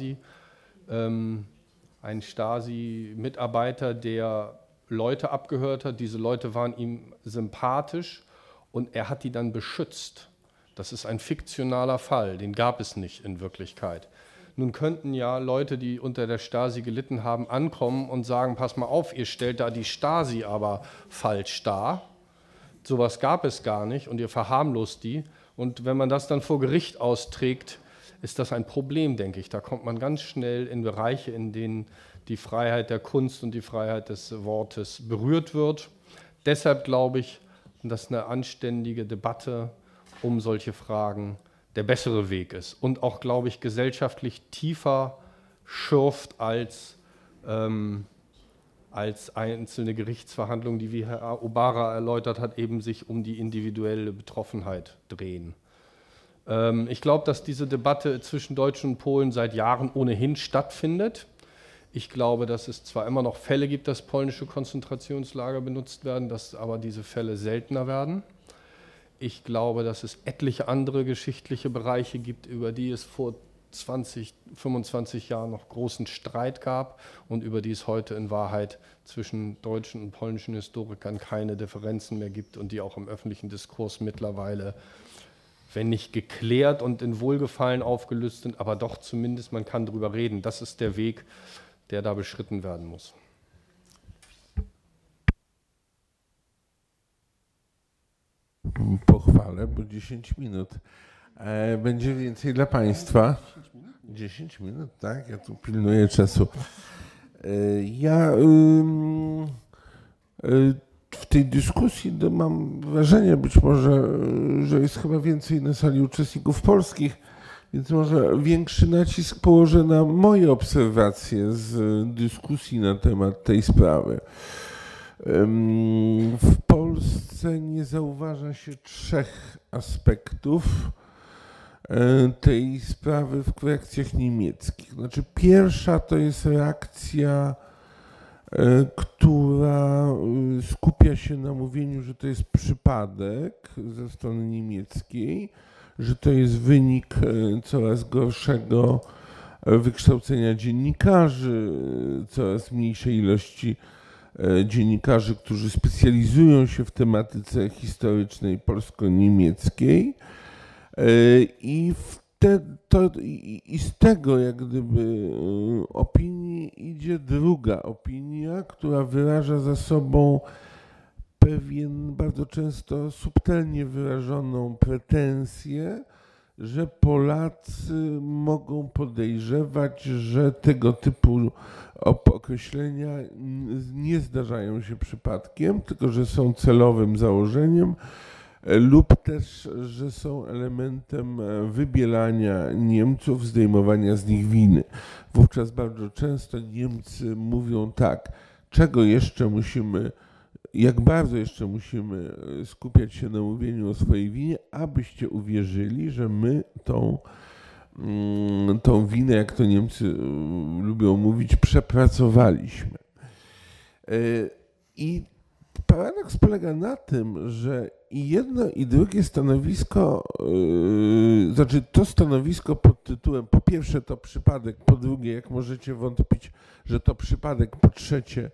Stasi-Mitarbeiter, der Leute abgehört hat. Diese Leute waren ihm sympathisch und er hat die dann beschützt. Das ist ein fiktionaler Fall, den gab es nicht in Wirklichkeit. Nun könnten ja Leute, die unter der Stasi gelitten haben, ankommen und sagen, pass mal auf, ihr stellt da die Stasi aber falsch dar. Sowas gab es gar nicht und ihr verharmlost die. Und wenn man das dann vor Gericht austrägt, ist das ein Problem, denke ich. Da kommt man ganz schnell in Bereiche, in denen die Freiheit der Kunst und die Freiheit des Wortes berührt wird. Deshalb glaube ich, dass eine anständige Debatte um solche Fragen der bessere Weg ist und auch, glaube ich, gesellschaftlich tiefer schürft als einzelne Gerichtsverhandlungen, die, wie Herr Obara erläutert hat, eben sich um die individuelle Betroffenheit drehen. Ich glaube, dass diese Debatte zwischen Deutschen und Polen seit Jahren ohnehin stattfindet. Ich glaube, dass es zwar immer noch Fälle gibt, dass polnische Konzentrationslager benutzt werden, dass aber diese Fälle seltener werden. Ich glaube, dass es etliche andere geschichtliche Bereiche gibt, über die es vor 20, 25 Jahren noch großen Streit gab und über die es heute in Wahrheit zwischen deutschen und polnischen Historikern keine Differenzen mehr gibt und die auch im öffentlichen Diskurs mittlerweile, wenn nicht geklärt und in Wohlgefallen aufgelöst sind, aber doch zumindest man kann darüber reden. Das ist der Weg, der da beschritten werden muss. Pochwalę, bo 10 minut. Będzie więcej dla Państwa. 10 minut, tak? Ja tu pilnuję czasu. Ja w tej dyskusji mam wrażenie, być może, że jest chyba więcej na sali uczestników polskich, więc może większy nacisk położę na moje obserwacje z dyskusji na temat tej sprawy. W Polsce nie zauważa się 3 aspektów tej sprawy w reakcjach niemieckich. Znaczy, pierwsza to jest reakcja, która skupia się na mówieniu, że to jest przypadek ze strony niemieckiej, że to jest wynik coraz gorszego wykształcenia dziennikarzy, coraz mniejszej ilości dziennikarzy, którzy specjalizują się w tematyce historycznej polsko-niemieckiej i z tego jak gdyby opinii idzie druga opinia, która wyraża za sobą pewien bardzo często subtelnie wyrażoną pretensję, że Polacy mogą podejrzewać, że tego typu określenia nie zdarzają się przypadkiem, tylko że są celowym założeniem lub też, że są elementem wybielania Niemców, zdejmowania z nich winy. Wówczas bardzo często Niemcy mówią tak, czego jeszcze musimy, jak bardzo jeszcze musimy skupiać się na mówieniu o swojej winie, abyście uwierzyli, że my tą winę, jak to Niemcy lubią mówić, przepracowaliśmy. I paradoks polega na tym, że i jedno i drugie stanowisko, znaczy to stanowisko pod tytułem po pierwsze to przypadek, po drugie, jak możecie wątpić, że to przypadek, po trzecie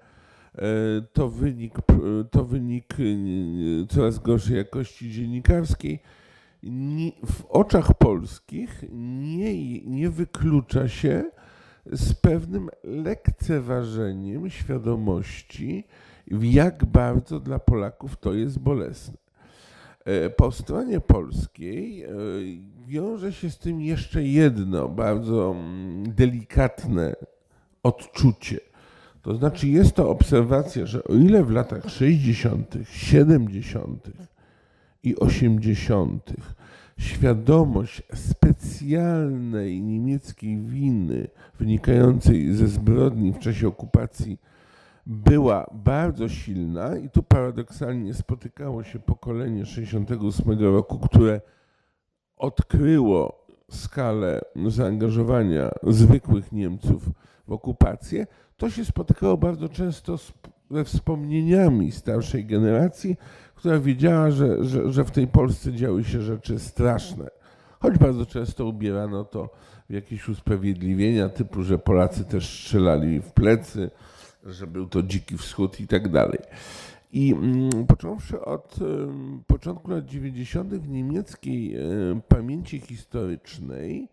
to wynik coraz gorszej jakości dziennikarskiej, w oczach polskich nie wyklucza się z pewnym lekceważeniem świadomości, jak bardzo dla Polaków to jest bolesne. Po stronie polskiej wiąże się z tym jeszcze jedno bardzo delikatne odczucie. To znaczy jest to obserwacja, że o ile w latach 60., 70. i 80. świadomość specjalnej niemieckiej winy wynikającej ze zbrodni w czasie okupacji była bardzo silna i tu paradoksalnie spotykało się pokolenie 68 roku, które odkryło skalę zaangażowania zwykłych Niemców w okupację, to się spotykało bardzo często ze wspomnieniami starszej generacji, która wiedziała, że w tej Polsce działy się rzeczy straszne. Choć bardzo często ubierano to w jakieś usprawiedliwienia typu, że Polacy też strzelali w plecy, że był to dziki wschód i tak dalej. I począwszy od początku lat 90. w niemieckiej pamięci historycznej,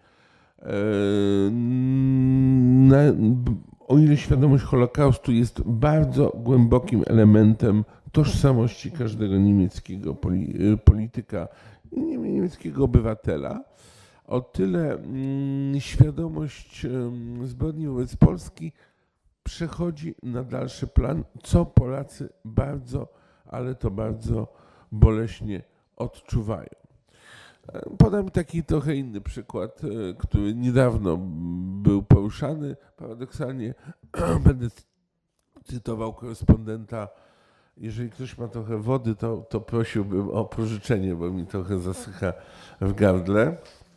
o ile świadomość Holokaustu jest bardzo głębokim elementem tożsamości każdego niemieckiego polityka, niemieckiego obywatela, o tyle świadomość zbrodni wobec Polski przechodzi na dalszy plan, co Polacy bardzo, ale to bardzo boleśnie odczuwają. Podam taki trochę inny przykład, który niedawno był poruszany. Paradoksalnie będę cytował korespondenta. Jeżeli ktoś ma trochę wody, to prosiłbym o pożyczenie, bo mi trochę zasycha w gardle.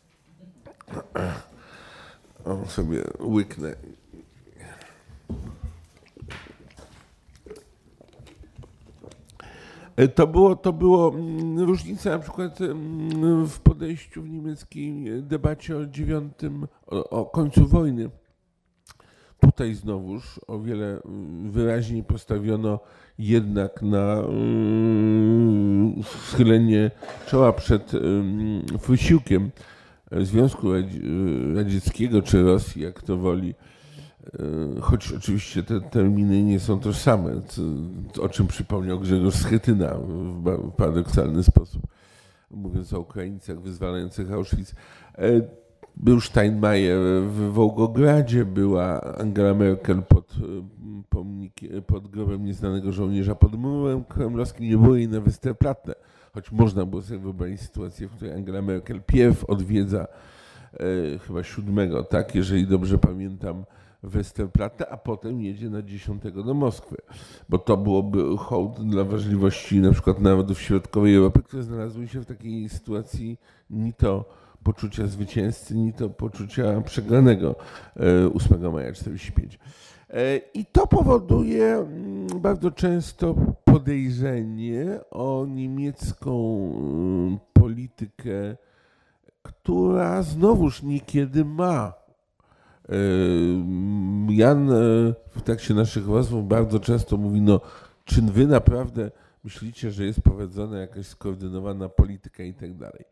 O, sobie łyknę. To było różnica na przykład w podejściu w niemieckiej debacie o końcu wojny. Tutaj znowuż o wiele wyraźniej postawiono jednak na schylenie czoła przed wysiłkiem Związku Radzieckiego czy Rosji, jak to woli, choć oczywiście te terminy nie są tożsame, o czym przypomniał Grzegorz Schetyna w paradoksalny sposób, mówiąc o Ukraińcach wyzwalających Auschwitz. Był Steinmeier w Wołgogradzie, była Angela Merkel pod grobem nieznanego żołnierza pod murem kremlowskim, nie było jej na Westerplatte, choć można było sobie wyobrazić sytuację, w której Angela Merkel pierw odwiedza chyba 7, tak, jeżeli dobrze pamiętam, Westerplatte, a potem jedzie na 10 do Moskwy, bo to byłoby hołd dla ważliwości na przykład narodów środkowej Europy, które znalazły się w takiej sytuacji ni to poczucia zwycięzcy, ni to poczucia przegranego 8 maja 1945. I to powoduje bardzo często podejrzenie o niemiecką politykę, która znowuż niekiedy ma. Jan w trakcie naszych rozmów bardzo często mówi, no czy wy naprawdę myślicie, że jest prowadzona jakaś skoordynowana polityka i tak dalej.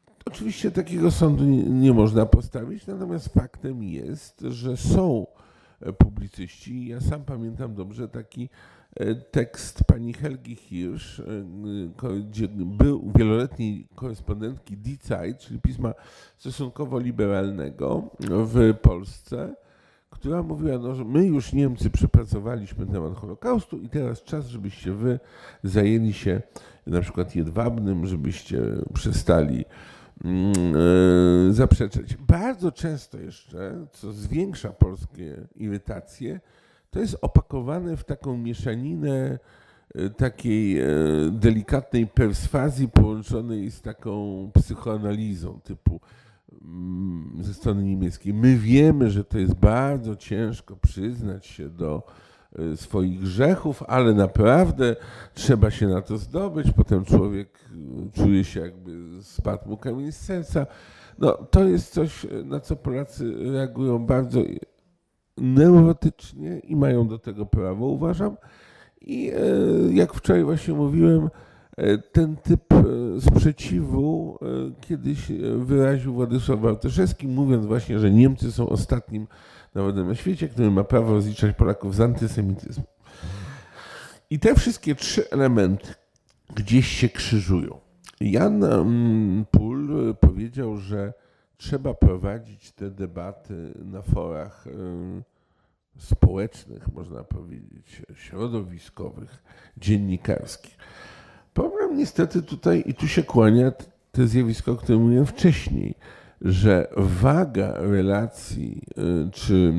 Oczywiście takiego sądu nie można postawić, natomiast faktem jest, że są publicyści. Ja sam pamiętam dobrze taki tekst pani Helgi Hirsch, gdzie był wieloletniej korespondentki Die Zeit, czyli pisma stosunkowo liberalnego w Polsce, która mówiła, no, że my już Niemcy przepracowaliśmy temat Holokaustu i teraz czas, żebyście wy zajęli się na przykład Jedwabnym, żebyście przestali zaprzeczać. Bardzo często jeszcze, co zwiększa polskie irytacje, to jest opakowane w taką mieszaninę takiej delikatnej perswazji połączonej z taką psychoanalizą typu ze strony niemieckiej. My wiemy, że to jest bardzo ciężko przyznać się do swoich grzechów, ale naprawdę trzeba się na to zdobyć. Potem człowiek czuje się, jakby spadł mu kamień z serca. No, to jest coś, na co Polacy reagują bardzo neurotycznie i mają do tego prawo, uważam. I jak wczoraj właśnie mówiłem, ten typ sprzeciwu kiedyś wyraził Władysław Bartoszewski, mówiąc właśnie, że Niemcy są ostatnim narodem na świecie, który ma prawo rozliczać Polaków z antysemityzmu. I te wszystkie trzy elementy gdzieś się krzyżują. Jan Pól powiedział, że trzeba prowadzić te debaty na forach społecznych, można powiedzieć, środowiskowych, dziennikarskich. Problem niestety tutaj, i tu się kłania to zjawisko, o którym mówiłem wcześniej, że waga relacji czy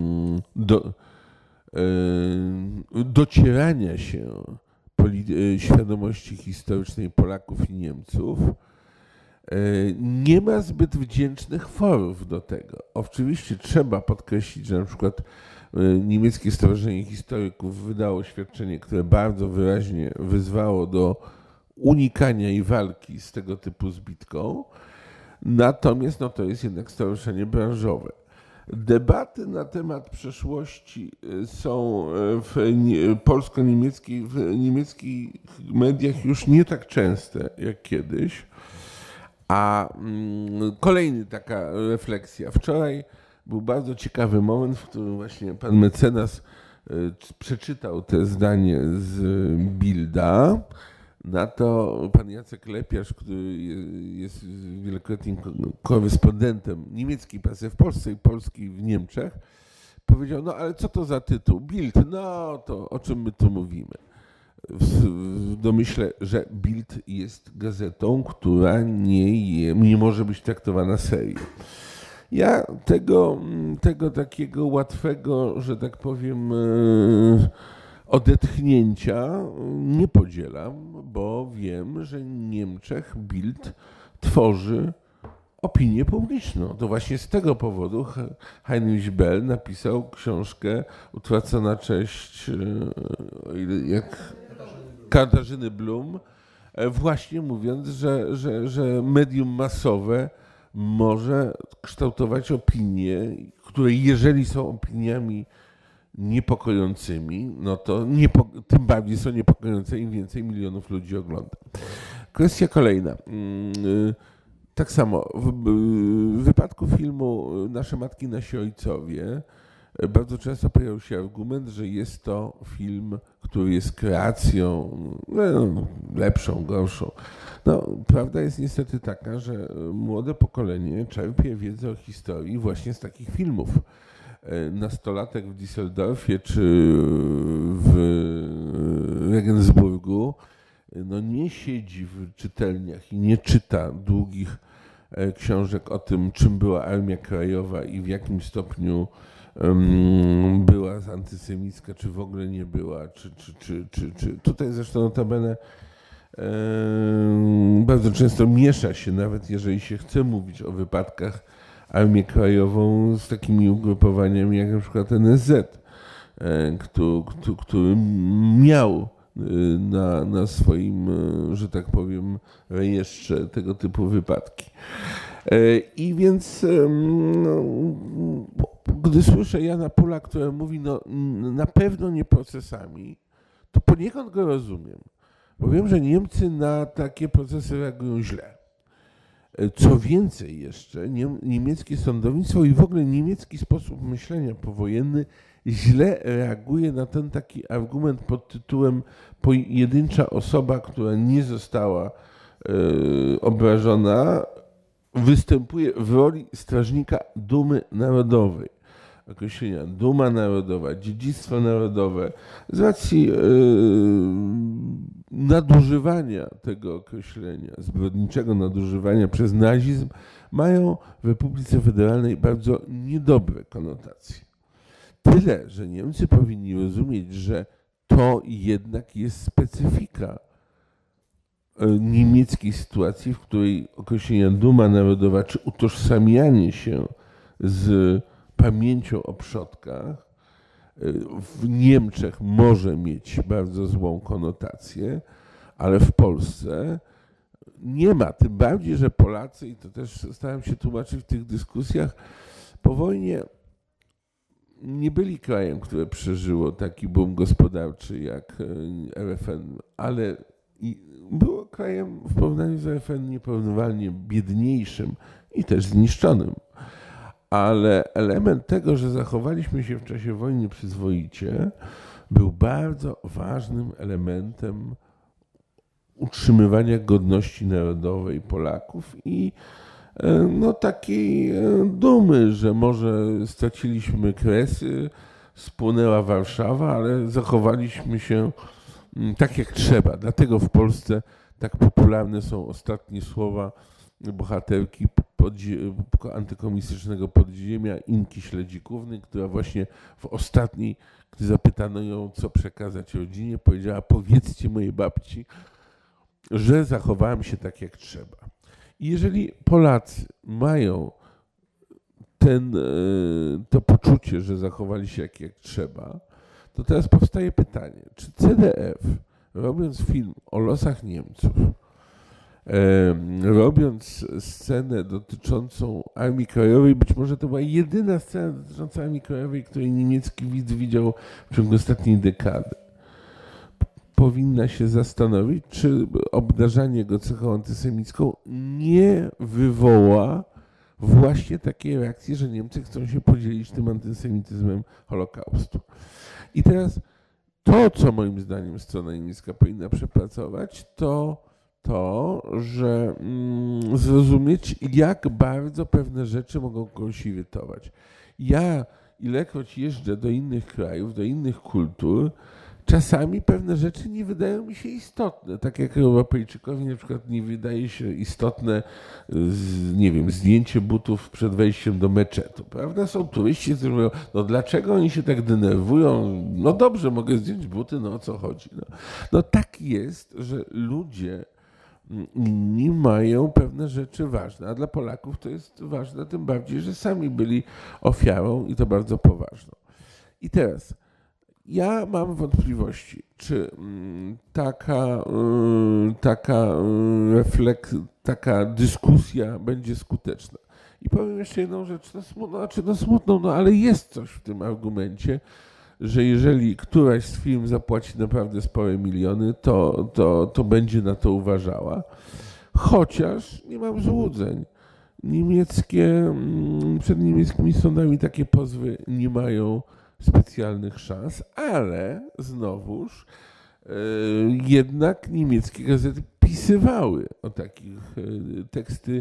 docierania się świadomości historycznej Polaków i Niemców nie ma zbyt wdzięcznych forów do tego. Oczywiście trzeba podkreślić, że na przykład Niemieckie Stowarzyszenie Historyków wydało oświadczenie, które bardzo wyraźnie wyzwało do unikania i walki z tego typu zbitką. Natomiast to jest jednak stowarzyszenie branżowe. Debaty na temat przeszłości są w niemieckich mediach już nie tak częste jak kiedyś. A kolejna taka refleksja. Wczoraj był bardzo ciekawy moment, w którym właśnie pan mecenas przeczytał te zdanie z Bilda. Na to pan Jacek Lepiarz, który jest wielokrotnym korespondentem niemieckiej prasy w Polsce i polskiej w Niemczech, powiedział, no ale co to za tytuł? Bild, no to o czym my tu mówimy? W domyśle, że Bild jest gazetą, która nie może być traktowana serio. Ja tego takiego łatwego, że tak powiem, odetchnięcia nie podzielam, bo wiem, że w Niemczech Bild tworzy opinię publiczną. To właśnie z tego powodu Heinrich Bell napisał książkę Utracona cześć Katarzyny Blum, właśnie mówiąc, że medium masowe może kształtować opinie, które jeżeli są opiniami niepokojącymi, no to tym bardziej są niepokojące, im więcej milionów ludzi ogląda. Kwestia kolejna. Tak samo, w wypadku filmu Nasze matki, nasi ojcowie bardzo często pojawiał się argument, że jest to film, który jest kreacją lepszą, gorszą. No, prawda jest niestety taka, że młode pokolenie czerpie wiedzę o historii właśnie z takich filmów. Nastolatek w Düsseldorfie czy w Regensburgu nie siedzi w czytelniach i nie czyta długich książek o tym, czym była Armia Krajowa i w jakim stopniu była antysemicka, czy w ogóle nie była, czy. Tutaj zresztą notabene bardzo często miesza się, nawet jeżeli się chce mówić o wypadkach, Armię Krajową z takimi ugrupowaniami jak na przykład NSZ, który miał na swoim, że tak powiem, rejestrze tego typu wypadki. I więc gdy słyszę Jana Pula, który mówi, na pewno nie procesami, to poniekąd go rozumiem, bo wiem, że Niemcy na takie procesy reagują źle. Co więcej jeszcze, niemieckie sądownictwo i w ogóle niemiecki sposób myślenia powojenny źle reaguje na ten taki argument pod tytułem pojedyncza osoba, która nie została obrażona, występuje w roli strażnika dumy narodowej. Określenia duma narodowa, dziedzictwo narodowe, z racji nadużywania tego określenia, zbrodniczego nadużywania przez nazizm, mają w Republice Federalnej bardzo niedobre konotacje. Tyle, że Niemcy powinni rozumieć, że to jednak jest specyfika niemieckiej sytuacji, w której określenia duma narodowa czy utożsamianie się z pamięcią o przodkach w Niemczech może mieć bardzo złą konotację, ale w Polsce nie ma. Tym bardziej, że Polacy, i to też starałem się tłumaczyć w tych dyskusjach, po wojnie nie byli krajem, które przeżyło taki boom gospodarczy jak RFN, ale było krajem w porównaniu z RFN nieporównywalnie biedniejszym i też zniszczonym. Ale element tego, że zachowaliśmy się w czasie wojny przyzwoicie, był bardzo ważnym elementem utrzymywania godności narodowej Polaków i takiej dumy, że może straciliśmy Kresy, spłonęła Warszawa, ale zachowaliśmy się tak jak trzeba. Dlatego w Polsce tak popularne są ostatnie słowa bohaterki antykomunistycznego podziemia Inki Śledzikówny, która właśnie w ostatniej, gdy zapytano ją, co przekazać rodzinie, powiedziała: powiedzcie mojej babci, że zachowałem się tak jak trzeba. I jeżeli Polacy mają to poczucie, że zachowali się jak trzeba, to teraz powstaje pytanie, czy CDF, robiąc film o losach Niemców, robiąc scenę dotyczącą Armii Krajowej, być może to była jedyna scena dotycząca Armii Krajowej, której niemiecki widz widział w ciągu ostatniej dekady, powinna się zastanowić, czy obdarzanie go cechą antysemicką nie wywoła właśnie takiej reakcji, że Niemcy chcą się podzielić tym antysemityzmem Holokaustu. I teraz to, co moim zdaniem strona niemiecka powinna przepracować, to, że zrozumieć, jak bardzo pewne rzeczy mogą kogoś irytować. Ja, ilekroć jeżdżę do innych krajów, do innych kultur, czasami pewne rzeczy nie wydają mi się istotne. Tak jak Europejczykowi na przykład nie wydaje się istotne, zdjęcie butów przed wejściem do meczetu, prawda? Są turyści, którzy mówią, no dlaczego oni się tak denerwują? No dobrze, mogę zdjąć buty, no o co chodzi? No tak jest, że ludzie inni mają pewne rzeczy ważne, a dla Polaków to jest ważne, tym bardziej, że sami byli ofiarą i to bardzo poważną. I teraz ja mam wątpliwości, czy taka dyskusja będzie skuteczna. I powiem jeszcze jedną rzecz, smutną, ale jest coś w tym argumencie, że jeżeli któraś z firm zapłaci naprawdę spore miliony, to będzie na to uważała. Chociaż nie mam złudzeń. Przed niemieckimi sądami takie pozwy nie mają specjalnych szans, ale znowuż jednak niemieckie gazety pisywały o takich teksty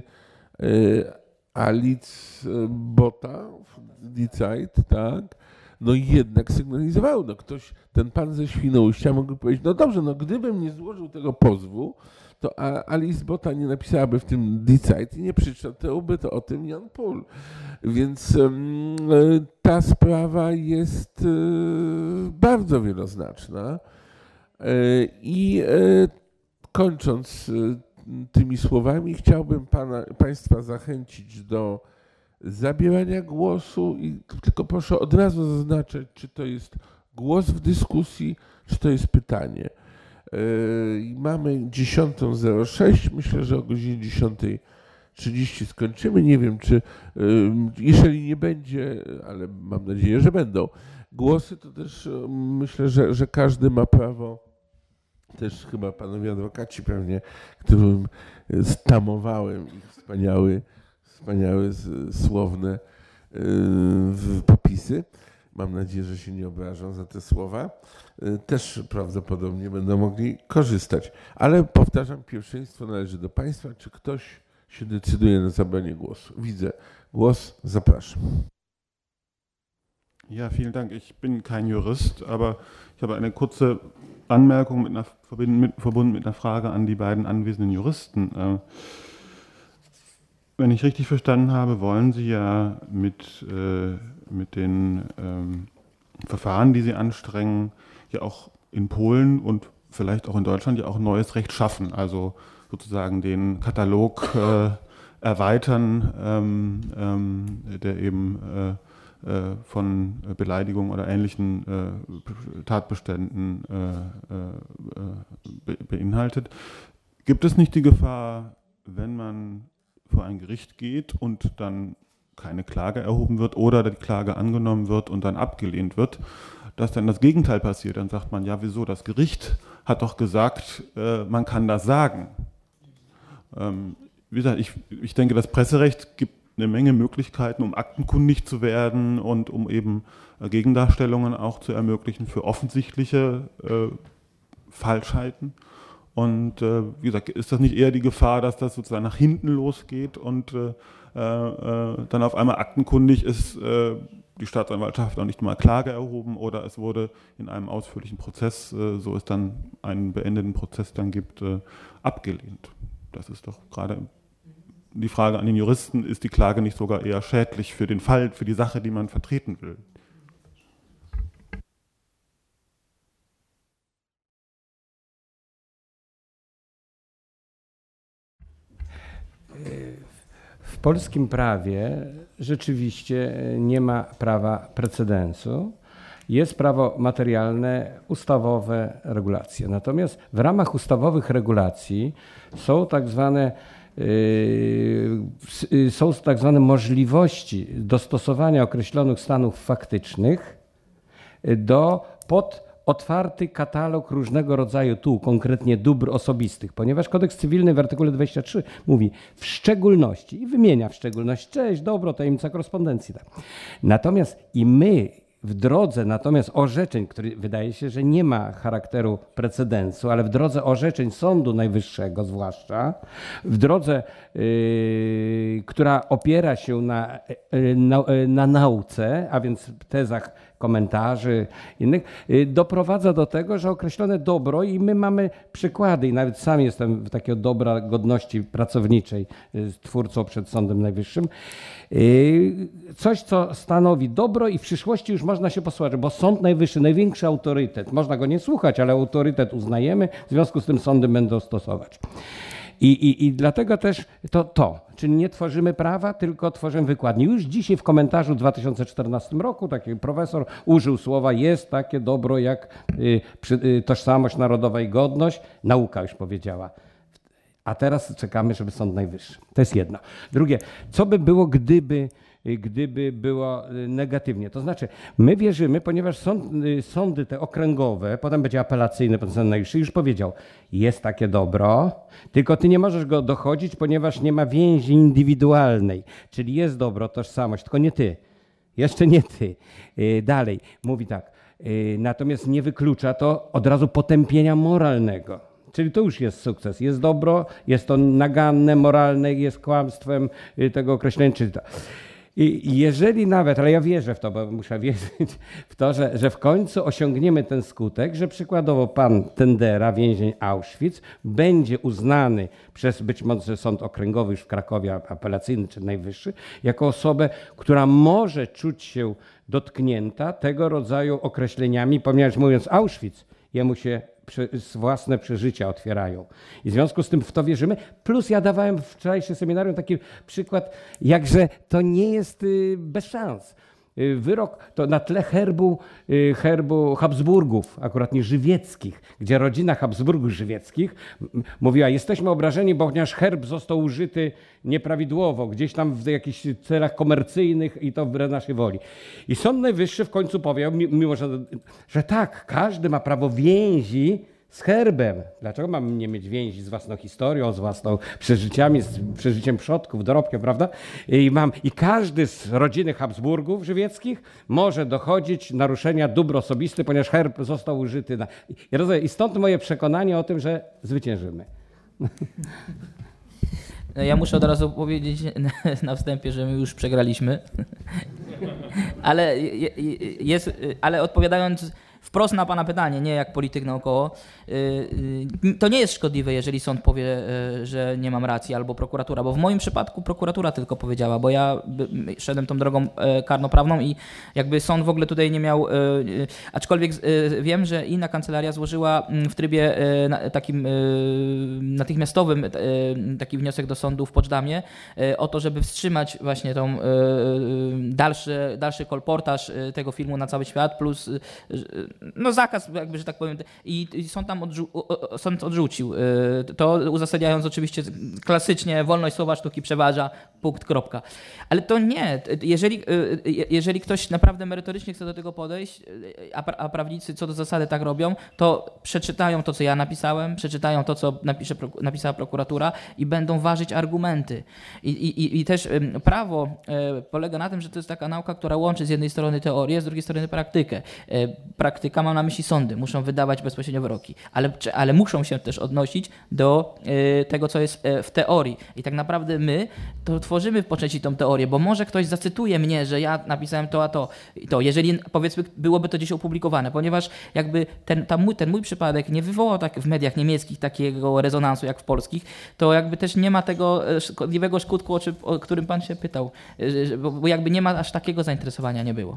Alice Bota, Die Zeit, tak? No i jednak sygnalizowały, ten pan ze Świnoujścia mógł powiedzieć, no dobrze, gdybym nie złożył tego pozwu, to Alice Bota nie napisałaby w tym Die Zeit i nie przeczytałby to o tym Jan Pól. Więc ta sprawa jest bardzo wieloznaczna. I kończąc tymi słowami, chciałbym Państwa zachęcić do zabierania głosu i tylko proszę od razu zaznaczyć, czy to jest głos w dyskusji, czy to jest pytanie. Mamy 10:06, myślę, że o godzinie 10:30 skończymy. Nie wiem, czy jeżeli nie będzie, ale mam nadzieję, że będą głosy, to też myślę, że każdy ma prawo też chyba panowie adwokaci pewnie, którym stamowałem ich wspaniałe słowne popisy. Mam nadzieję, że się nie obrażą za te słowa. Też prawdopodobnie będą mogli korzystać. Ale powtarzam, pierwszeństwo należy do państwa. Czy ktoś się decyduje na zabranie głosu? Widzę głos, zapraszam. Ja, vielen Dank. Ich bin kein Jurist, aber ich habe eine kurze Anmerkung verbunden mit einer Frage an die beiden anwesenden Juristen. Wenn ich richtig verstanden habe, wollen Sie ja mit den Verfahren, die Sie anstrengen, ja auch in Polen und vielleicht auch in Deutschland ja auch neues Recht schaffen, also sozusagen den Katalog erweitern, der eben von Beleidigung oder ähnlichen Tatbeständen beinhaltet. Gibt es nicht die Gefahr, wenn man vor ein Gericht geht und dann keine Klage erhoben wird oder die Klage angenommen wird und dann abgelehnt wird, dass dann das Gegenteil passiert? Dann sagt man, ja wieso, das Gericht hat doch gesagt, man kann das sagen. Wie gesagt, ich denke, das Presserecht gibt eine Menge Möglichkeiten, um aktenkundig zu werden und um eben Gegendarstellungen auch zu ermöglichen für offensichtliche Falschheiten. Und wie gesagt, ist das nicht eher die Gefahr, dass das sozusagen nach hinten losgeht und dann auf einmal aktenkundig ist, die Staatsanwaltschaft auch nicht mal Klage erhoben oder es wurde in einem ausführlichen Prozess, so es dann einen beendeten Prozess dann gibt, abgelehnt. Das ist doch gerade die Frage an den Juristen, ist die Klage nicht sogar eher schädlich für den Fall, für die Sache, die man vertreten will? W polskim prawie rzeczywiście nie ma prawa precedensu. Jest prawo materialne, ustawowe regulacje. Natomiast w ramach ustawowych regulacji są tak zwane możliwości dostosowania określonych stanów faktycznych pod otwarty katalog różnego rodzaju, tu konkretnie dóbr osobistych, ponieważ kodeks cywilny w artykule 23 mówi w szczególności i wymienia w szczególności cześć, dobro, tajemnica korespondencji. Natomiast i my w drodze natomiast orzeczeń, który wydaje się, że nie ma charakteru precedensu, ale w drodze orzeczeń Sądu Najwyższego zwłaszcza, w drodze, która opiera się na nauce, a więc tezach komentarzy innych, doprowadza do tego, że określone dobro i my mamy przykłady i nawet sam jestem takiego dobra godności pracowniczej twórcą przed Sądem Najwyższym. Coś, co stanowi dobro i w przyszłości już można się posłuchać, bo Sąd Najwyższy, największy autorytet, można go nie słuchać, ale autorytet uznajemy, w związku z tym sądy będą stosować. I dlatego też czyli nie tworzymy prawa, tylko tworzymy wykładnie. Już dzisiaj w komentarzu w 2014 roku taki profesor użył słowa jest takie dobro jak tożsamość narodowa i godność. Nauka już powiedziała. A teraz czekamy, żeby Sąd Najwyższy. To jest jedno. Drugie, co by było, gdyby było negatywnie. To znaczy, my wierzymy, ponieważ sądy te okręgowe, potem będzie apelacyjny, potem Sąd Najwyższy, już powiedział, jest takie dobro, tylko ty nie możesz go dochodzić, ponieważ nie ma więzi indywidualnej. Czyli jest dobro, tożsamość, tylko nie ty. Jeszcze nie ty. Dalej, mówi tak, natomiast nie wyklucza to od razu potępienia moralnego. Czyli to już jest sukces. Jest dobro, jest to naganne, moralne, jest kłamstwem tego określenia. Czyli to. I jeżeli nawet, ale ja wierzę w to, bo muszę wierzyć w to, że w końcu osiągniemy ten skutek, że przykładowo pan Tendera, więzień Auschwitz, będzie uznany przez być może sąd okręgowy już w Krakowie, apelacyjny czy najwyższy, jako osobę, która może czuć się dotknięta tego rodzaju określeniami, ponieważ mówiąc Auschwitz, jemu się własne przeżycia otwierają. I w związku z tym w to wierzymy. Plus ja dawałem w wczorajszym seminarium taki przykład, jakże to nie jest bez szans. Wyrok to na tle herbu Habsburgów, akurat nie żywieckich, gdzie rodzina Habsburgów żywieckich mówiła, jesteśmy obrażeni, bo ponieważ herb został użyty nieprawidłowo, gdzieś tam w jakichś celach komercyjnych i to wbrew naszej woli. I Sąd Najwyższy w końcu powiedział, mimo że tak, każdy ma prawo więzi z herbem. Dlaczego mam nie mieć więzi z własną historią, z własną przeżyciami, z przeżyciem przodków, dorobkiem, prawda? I każdy z rodziny Habsburgów żywieckich może dochodzić naruszenia dóbr osobistych, ponieważ herb został użyty. I stąd moje przekonanie o tym, że zwyciężymy. Ja muszę od razu powiedzieć na wstępie, że my już przegraliśmy. Ale odpowiadając wprost na pana pytanie, nie jak polityk naokoło, to nie jest szkodliwe, jeżeli sąd powie, że nie mam racji, albo prokuratura, bo w moim przypadku prokuratura tylko powiedziała, bo ja szedłem tą drogą karnoprawną i jakby sąd w ogóle tutaj nie miał, aczkolwiek wiem, że inna kancelaria złożyła w trybie takim natychmiastowym taki wniosek do sądu w Poczdamie o to, żeby wstrzymać właśnie tą dalszy kolportaż tego filmu na cały świat, plus zakaz, jakby, że tak powiem, i sąd tam sąd odrzucił. To uzasadniając oczywiście klasycznie wolność słowa sztuki przeważa, punkt, kropka. Ale to nie. Jeżeli ktoś naprawdę merytorycznie chce do tego podejść, a prawnicy co do zasady tak robią, to przeczytają to, co ja napisałem, przeczytają to, co napisała prokuratura i będą ważyć argumenty. I też prawo polega na tym, że to jest taka nauka, która łączy z jednej strony teorię, z drugiej strony praktykę. Praktyka, mam na myśli sądy, muszą wydawać bezpośrednio wyroki, ale muszą się też odnosić do tego, co jest w teorii. I tak naprawdę my to tworzymy po części tą teorię, bo może ktoś zacytuje mnie, że ja napisałem to, a to, jeżeli powiedzmy byłoby to gdzieś opublikowane, ponieważ jakby ten mój przypadek nie wywołał tak w mediach niemieckich takiego rezonansu jak w polskich, to jakby też nie ma tego szkodliwego skutku, o którym pan się pytał, bo jakby nie ma aż takiego zainteresowania, nie było.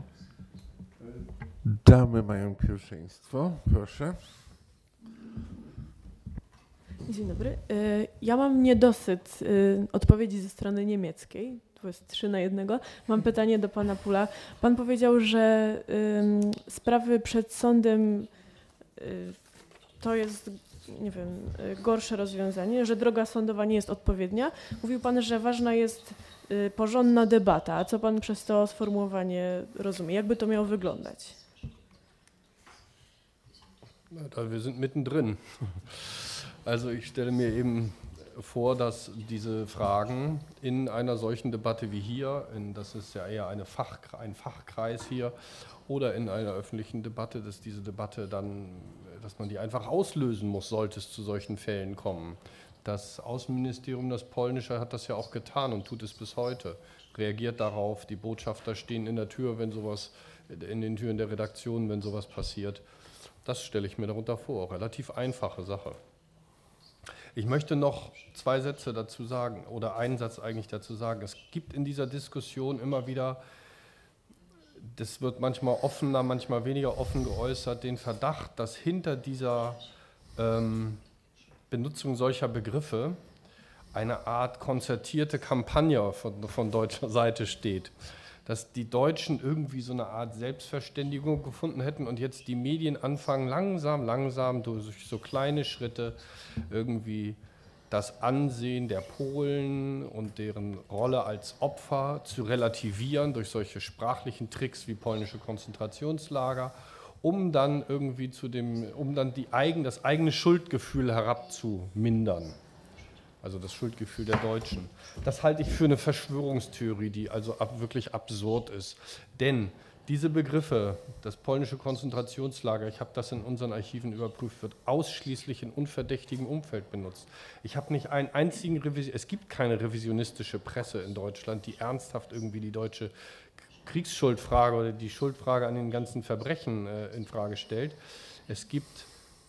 Damy mają pierwszeństwo, proszę. Dzień dobry. Ja mam niedosyt odpowiedzi ze strony niemieckiej. To jest 3 na 1. Mam pytanie do pana Pula. Pan powiedział, że sprawy przed sądem to jest, nie wiem, gorsze rozwiązanie, że droga sądowa nie jest odpowiednia. Mówił pan, że ważna jest porządna debata. A co pan przez to sformułowanie rozumie? Jakby to miało wyglądać? Wir sind mittendrin. Also ich stelle mir eben vor, dass diese Fragen in einer solchen Debatte wie hier, das ist ja eher ein Fachkreis hier, oder in einer öffentlichen Debatte, dass diese Debatte dann, dass man die einfach auslösen muss, sollte es zu solchen Fällen kommen. Das Außenministerium, das polnische, hat das ja auch getan und tut es bis heute. Reagiert darauf, die Botschafter stehen in der Tür, wenn sowas, in den Türen der Redaktion, wenn sowas passiert. Das stelle ich mir darunter vor. Relativ einfache Sache. Ich möchte noch 2 Sätze dazu sagen, oder einen Satz eigentlich dazu sagen. Es gibt in dieser Diskussion immer wieder, das wird manchmal offener, manchmal weniger offen geäußert, den Verdacht, dass hinter dieser Benutzung solcher Begriffe eine Art konzertierte Kampagne von deutscher Seite steht. Dass die Deutschen irgendwie so eine Art Selbstverständigung gefunden hätten und jetzt die Medien anfangen, langsam durch so kleine Schritte irgendwie das Ansehen der Polen und deren Rolle als Opfer zu relativieren durch solche sprachlichen Tricks wie polnische Konzentrationslager, um dann irgendwie das eigene Schuldgefühl herabzumindern. Also das Schuldgefühl der Deutschen. Das halte ich für eine Verschwörungstheorie, die also wirklich absurd ist. Denn diese Begriffe, das polnische Konzentrationslager, ich habe das in unseren Archiven überprüft, wird ausschließlich in unverdächtigem Umfeld benutzt. Ich habe nicht einen einzigen es gibt keine revisionistische Presse in Deutschland, die ernsthaft irgendwie die deutsche Kriegsschuldfrage oder die Schuldfrage an den ganzen Verbrechen in Frage stellt. Es gibt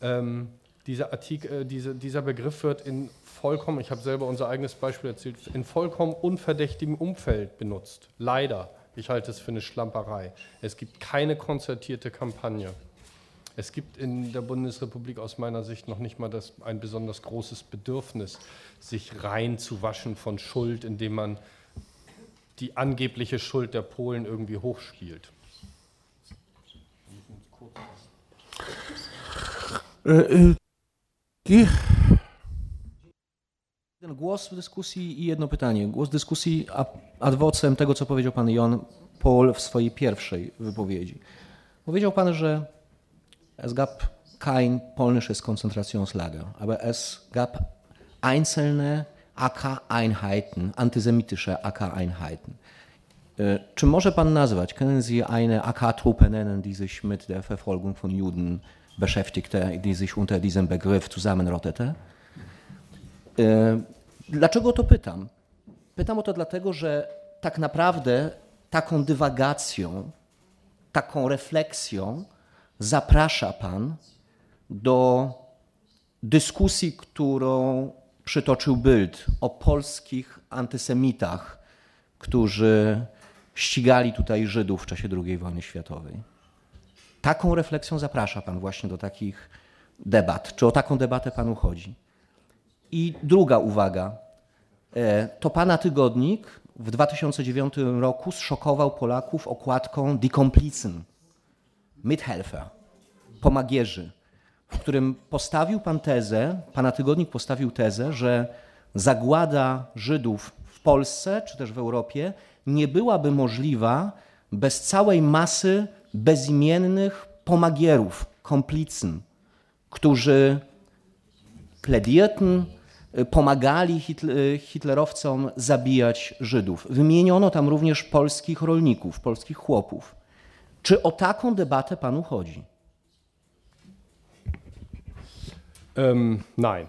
dieser Begriff wird in vollkommen, ich habe selber unser eigenes Beispiel erzählt, in vollkommen unverdächtigem Umfeld benutzt. Leider. Ich halte es für eine Schlamperei. Es gibt keine konzertierte Kampagne. Es gibt in der Bundesrepublik aus meiner Sicht noch nicht mal ein besonders großes Bedürfnis, sich reinzuwaschen von Schuld, indem man die angebliche Schuld der Polen irgendwie hochspielt. Jeden głos w dyskusji i jedno pytanie. Głos dyskusji ad vocem tego, co powiedział pan Jan Paul w swojej pierwszej wypowiedzi. Powiedział pan, że SGAP kein polnisches Konzentrationslager, aber es gab einzelne AK-Einheiten, antisemitische AK-Einheiten. Czy może pan nazwać, können Sie eine AK-Truppe nennen, die sich mit der Verfolgung von Juden beschäftigte, die sich unter diesem Begriff zusammenrottete? Dlaczego to pytam? Pytam o to dlatego, że tak naprawdę taką dywagacją, taką refleksją zaprasza pan do dyskusji, którą przytoczył Bild o polskich antysemitach, którzy ścigali tutaj Żydów w czasie II wojny światowej. Taką refleksją zaprasza pan właśnie do takich debat. Czy o taką debatę panu chodzi? I druga uwaga. To pana tygodnik w 2009 roku zszokował Polaków okładką Die Komplizen, Mithelfer, pomagierzy, w którym postawił pan tezę, pana tygodnik postawił tezę, że zagłada Żydów w Polsce czy też w Europie nie byłaby możliwa bez całej masy bezimiennych pomagierów, Komplizen, którzy pledierten, pomagali hitlerowcom zabijać Żydów. Wymieniono tam również polskich rolników, polskich chłopów. Czy o taką debatę panu chodzi? Nein.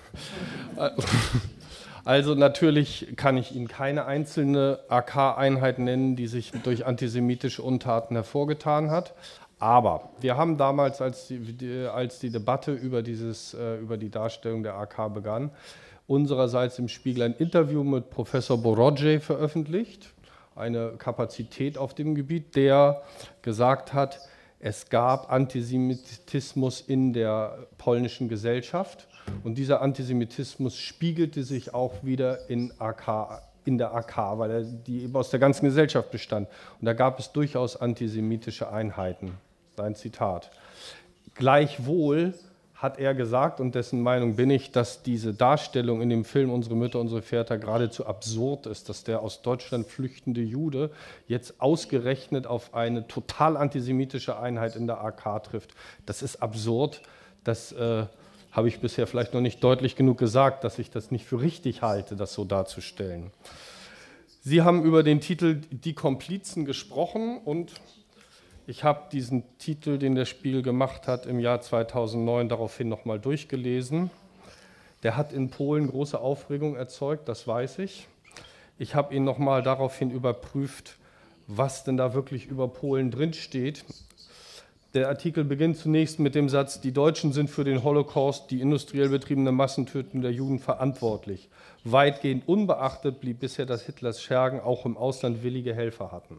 Also natürlich kann ich Ihnen keine einzelne AK-Einheit nennen, die sich durch antisemitische Untaten hervorgetan hat. Aber wir haben damals, als die Debatte über die Darstellung der AK begann, unsererseits im Spiegel ein Interview mit Professor Borodje veröffentlicht, eine Kapazität auf dem Gebiet, der gesagt hat, es gab Antisemitismus in der polnischen Gesellschaft und dieser Antisemitismus spiegelte sich auch wieder in der AK, weil die eben aus der ganzen Gesellschaft bestand. Und da gab es durchaus antisemitische Einheiten. Sein Zitat. Gleichwohl hat er gesagt, und dessen Meinung bin ich, dass diese Darstellung in dem Film Unsere Mütter, unsere Väter geradezu absurd ist, dass der aus Deutschland flüchtende Jude jetzt ausgerechnet auf eine total antisemitische Einheit in der AK trifft. Das ist absurd, das habe ich bisher vielleicht noch nicht deutlich genug gesagt, dass ich das nicht für richtig halte, das so darzustellen. Sie haben über den Titel Die Komplizen gesprochen und ich habe diesen Titel, den der Spiegel gemacht hat, im Jahr 2009 daraufhin nochmal durchgelesen. Der hat in Polen große Aufregung erzeugt, das weiß ich. Ich habe ihn nochmal daraufhin überprüft, was denn da wirklich über Polen drinsteht. Der Artikel beginnt zunächst mit dem Satz, die Deutschen sind für den Holocaust, die industriell betriebene Massentötung der Juden verantwortlich. Weitgehend unbeachtet blieb bisher, dass Hitlers Schergen auch im Ausland willige Helfer hatten.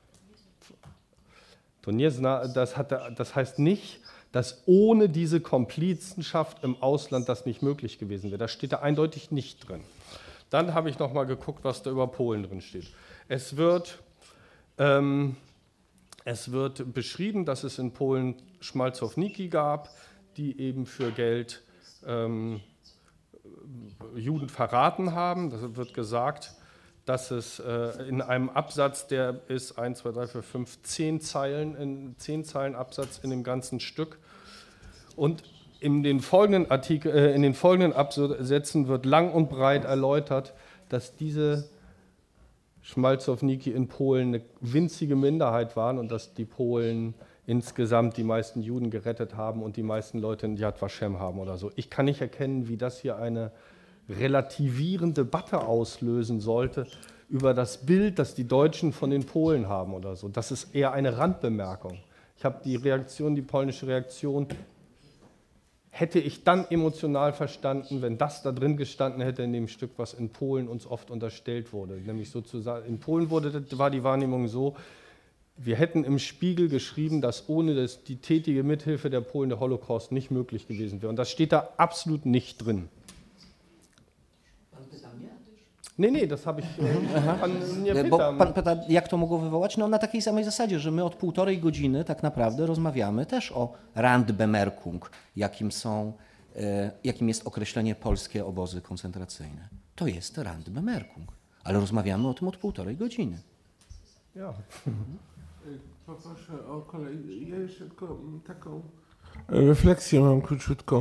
Das heißt nicht, dass ohne diese Komplizenschaft im Ausland das nicht möglich gewesen wäre. Das steht da eindeutig nicht drin. Dann habe ich noch mal geguckt, was da über Polen drin steht. Es wird beschrieben, dass es in Polen Szmalcowniki gab, die eben für Geld Juden verraten haben. Das wird gesagt, dass es in einem Absatz, der ist 1, 2, 3, 4, 5, 10 Zeilen, 10 Zeilen Absatz in dem ganzen Stück. Und in den folgenden Absätzen wird lang und breit erläutert, dass diese Szmalcowniki in Polen eine winzige Minderheit waren und dass die Polen insgesamt die meisten Juden gerettet haben und die meisten Leute in Yad Vashem haben oder so. Ich kann nicht erkennen, wie das hier eine relativierende Debatte auslösen sollte über das Bild, das die Deutschen von den Polen haben oder so. Das ist eher eine Randbemerkung. Ich habe die polnische Reaktion, hätte ich dann emotional verstanden, wenn das da drin gestanden hätte in dem Stück, was in Polen uns oft unterstellt wurde. Nämlich sozusagen, in Polen war die Wahrnehmung so, wir hätten im Spiegel geschrieben, dass ohne die tätige Mithilfe der Polen der Holocaust nicht möglich gewesen wäre. Und das steht da absolut nicht drin. Nie, das habe ich pan nie pytam. Bo pan pyta, jak to mogło wywołać? No na takiej samej zasadzie, że my od 1,5 godziny tak naprawdę rozmawiamy też o Randbemerkung, jakim jest określenie polskie obozy koncentracyjne. To jest Randbemerkung, ale rozmawiamy o tym od 1,5 godziny. Ja. Poproszę o kolej. Ja jeszcze tylko taką refleksję mam króciutką,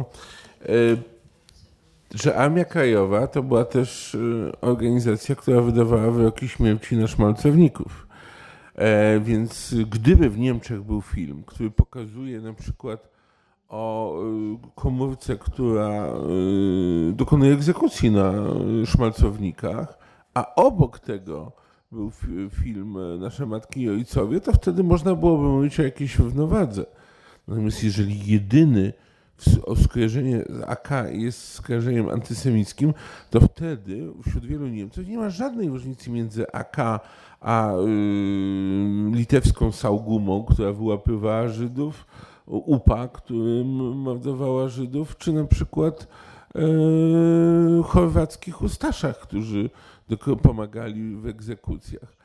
że Armia Krajowa to była też organizacja, która wydawała wyroki śmierci na szmalcowników. Więc gdyby w Niemczech był film, który pokazuje na przykład o komórce, która dokonuje egzekucji na szmalcownikach, a obok tego był film Nasze matki i ojcowie, to wtedy można byłoby mówić o jakiejś równowadze. Natomiast jeżeli jedyny skojarzenie z AK jest skojarzeniem antysemickim, to wtedy wśród wielu Niemców nie ma żadnej różnicy między AK a litewską Saugumą, która wyłapywała Żydów, UPA, którym mordowała Żydów, czy na przykład chorwackich ustaszach, którzy pomagali w egzekucjach.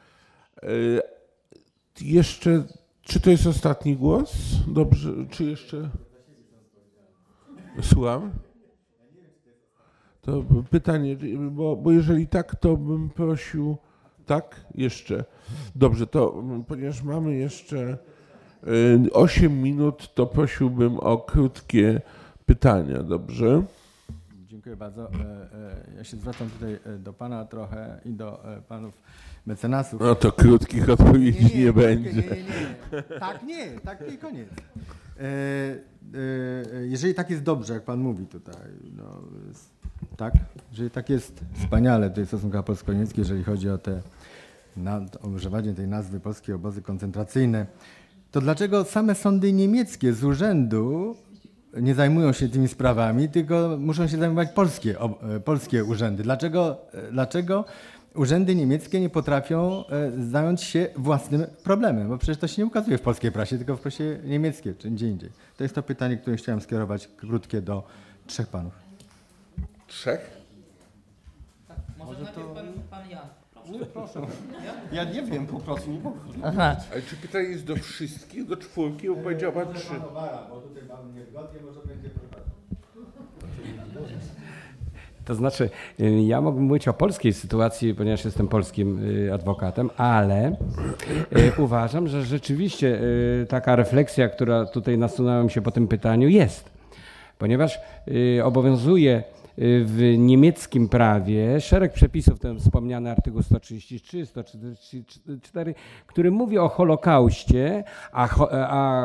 Jeszcze, czy to jest ostatni głos? Dobrze, czy jeszcze? Słucham? To pytanie, bo jeżeli tak, to bym prosił, tak? Jeszcze. Dobrze, to ponieważ mamy jeszcze 8 minut, to prosiłbym o krótkie pytania, dobrze? Dziękuję bardzo. Ja się zwracam tutaj do pana trochę i do panów mecenasów. No to krótkich odpowiedzi nie będzie. Nie. Tak, koniec. Jeżeli tak jest dobrze, jak pan mówi tutaj, no, tak, jeżeli tak jest wspaniale tutaj w stosunkach polsko-niemieckich, jeżeli chodzi o o używanie tej nazwy polskie obozy koncentracyjne, to dlaczego same sądy niemieckie z urzędu nie zajmują się tymi sprawami, tylko muszą się zajmować polskie urzędy? Dlaczego urzędy niemieckie nie potrafią zająć się własnym problemem? Bo przecież to się nie ukazuje w polskiej prasie, tylko w prasie niemieckiej, czy gdzie indziej. To jest to pytanie, które chciałem skierować krótkie do 3 panów. 3? Tak, może najpierw pan Jan. Nie, proszę. Ja nie wiem, po prostu nie mogę. Aha. Ale czy pytanie jest do wszystkich, do 4, bo powiedział pan 3? Bo tutaj mamy niezgodnie, może będzie To znaczy, ja mógłbym mówić o polskiej sytuacji, ponieważ jestem polskim adwokatem, ale uważam, że rzeczywiście taka refleksja, która tutaj nasunęła mi się po tym pytaniu, jest. Ponieważ obowiązuje w niemieckim prawie szereg przepisów, ten wspomniany artykuł 133, 144, który mówi o Holokauście, a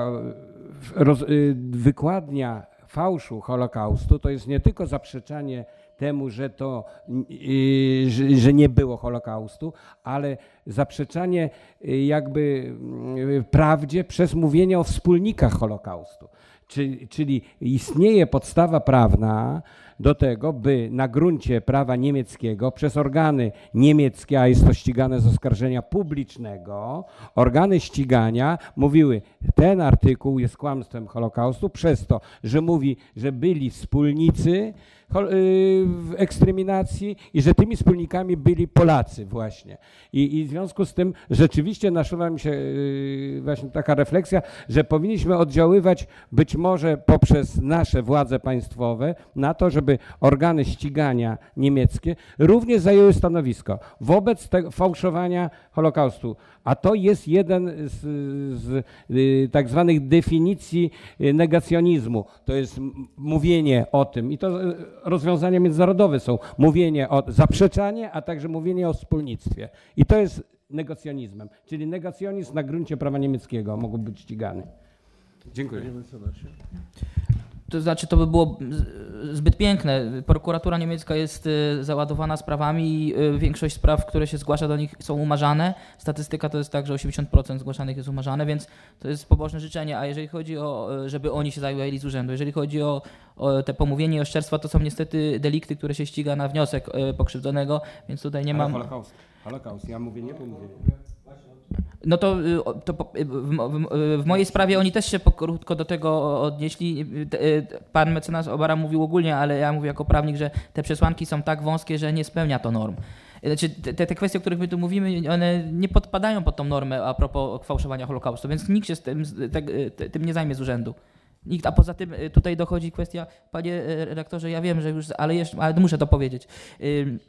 wykładnia fałszu Holokaustu to jest nie tylko zaprzeczanie temu, że nie było Holokaustu, ale zaprzeczanie jakby prawdzie przez mówienie o wspólnikach Holokaustu. Czyli istnieje podstawa prawna do tego, by na gruncie prawa niemieckiego przez organy niemieckie, a jest to ścigane z oskarżenia publicznego, organy ścigania mówiły, ten artykuł jest kłamstwem Holokaustu przez to, że mówi, że byli wspólnicy w eksterminacji i że tymi wspólnikami byli Polacy właśnie. I w związku z tym rzeczywiście nasuwa mi się właśnie taka refleksja, że powinniśmy oddziaływać być może poprzez nasze władze państwowe na to, żeby organy ścigania niemieckie również zajęły stanowisko wobec tego fałszowania Holokaustu. A to jest jeden z tak zwanych definicji negacjonizmu. To jest mówienie o tym i to rozwiązania międzynarodowe są mówienie o zaprzeczanie, a także mówienie o wspólnictwie. I to jest negacjonizmem, czyli negacjonizm na gruncie prawa niemieckiego mógł być ścigany. Dziękuję. To znaczy, to by było zbyt piękne. Prokuratura niemiecka jest załadowana sprawami i większość spraw, które się zgłasza do nich, są umarzane. Statystyka to jest tak, że 80% zgłaszanych jest umarzane, więc to jest pobożne życzenie. A jeżeli chodzi o, żeby oni się zajęli z urzędu, jeżeli chodzi o te pomówienie i oszczerstwa, to są niestety delikty, które się ściga na wniosek pokrzywdzonego, więc tutaj nie mam... Holokaust, ja mówię nie pomówienie. No to w mojej sprawie oni też się krótko do tego odnieśli. Pan mecenas Obara mówił ogólnie, ale ja mówię jako prawnik, że te przesłanki są tak wąskie, że nie spełnia to norm. Znaczy, te kwestie, o których my tu mówimy, one nie podpadają pod tą normę a propos fałszowania Holokaustu, więc nikt się tym nie zajmie z urzędu. Nikt, a poza tym tutaj dochodzi kwestia, panie redaktorze, ja wiem, że już, ale muszę to powiedzieć.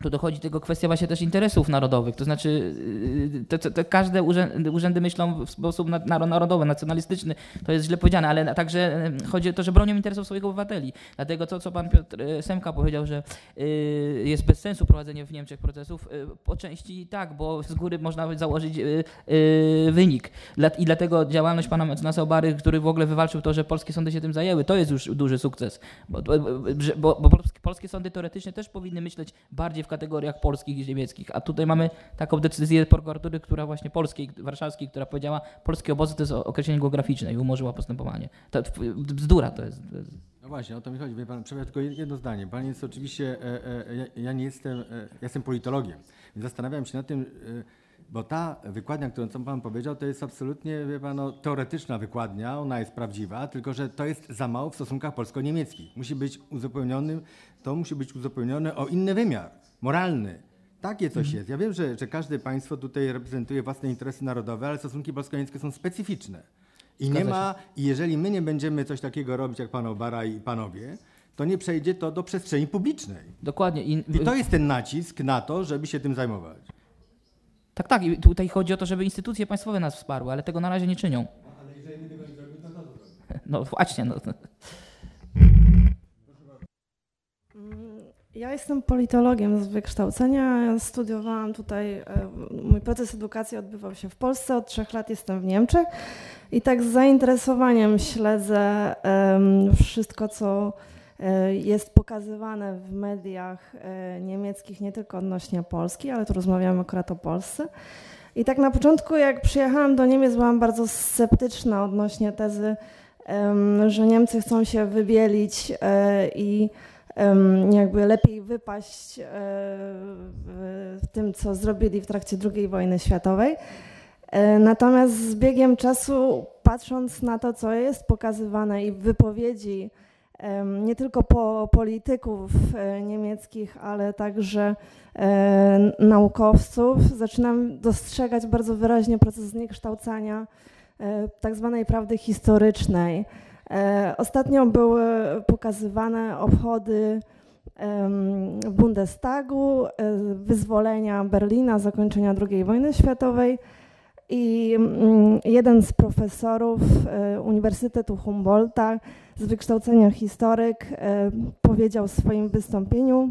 tu dochodzi tego kwestia właśnie też interesów narodowych, to znaczy każde urzędy myślą w sposób narodowy, nacjonalistyczny, to jest źle powiedziane, ale także chodzi o to, że bronią interesów swoich obywateli. Dlatego to, co pan Piotr Semka powiedział, że jest bez sensu prowadzenie w Niemczech procesów, po części tak, bo z góry można założyć wynik. I dlatego działalność pana mecenasa Obary, który w ogóle wywalczył to, że polskie sądy się tym zajęły, to jest już duży sukces, bo polskie sądy teoretycznie też powinny myśleć bardziej w kategoriach polskich niż niemieckich, a tutaj mamy taką decyzję prokuratury, która właśnie polskiej, warszawskiej, która powiedziała, polskie obozy to jest określenie geograficzne i umorzyła postępowanie. To bzdura to jest. No właśnie, o to mi chodzi. Wie pan, przepraszam, tylko jedno zdanie. Pan jest oczywiście, ja nie jestem, jestem politologiem, więc zastanawiam się nad tym, bo ta wykładnia, którą pan powiedział, to jest absolutnie, wie pan, teoretyczna wykładnia, ona jest prawdziwa, tylko że to jest za mało w stosunkach polsko-niemieckich. Musi być uzupełnione o inny wymiar, moralny. Takie coś jest. Ja wiem, że każde państwo tutaj reprezentuje własne interesy narodowe, ale stosunki polsko-niemieckie są specyficzne. I nie ma, i jeżeli my nie będziemy coś takiego robić jak pan Obara i panowie, to nie przejdzie to do przestrzeni publicznej. Dokładnie. I to jest ten nacisk na to, żeby się tym zajmować. Tak. I tutaj chodzi o to, żeby instytucje państwowe nas wsparły, ale tego na razie nie czynią. Ale jeżeli my tego nie zrobimy, to co zrobimy? No właśnie. Ja jestem politologiem z wykształcenia. Studiowałam tutaj, mój proces edukacji odbywał się w Polsce, od 3 lat jestem w Niemczech i tak z zainteresowaniem śledzę wszystko, co jest pokazywane w mediach niemieckich, nie tylko odnośnie Polski, ale tu rozmawiamy akurat o Polsce. I tak na początku, jak przyjechałam do Niemiec, byłam bardzo sceptyczna odnośnie tezy, że Niemcy chcą się wybielić i jakby lepiej wypaść w tym, co zrobili w trakcie II wojny światowej. Natomiast z biegiem czasu, patrząc na to, co jest pokazywane i w wypowiedzi nie tylko polityków niemieckich, ale także naukowców, zaczynam dostrzegać bardzo wyraźnie proces zniekształcania tak zwanej prawdy historycznej. Ostatnio były pokazywane obchody w Bundestagu, wyzwolenia Berlina, zakończenia II wojny światowej i jeden z profesorów Uniwersytetu Humboldta z wykształcenia historyk powiedział w swoim wystąpieniu,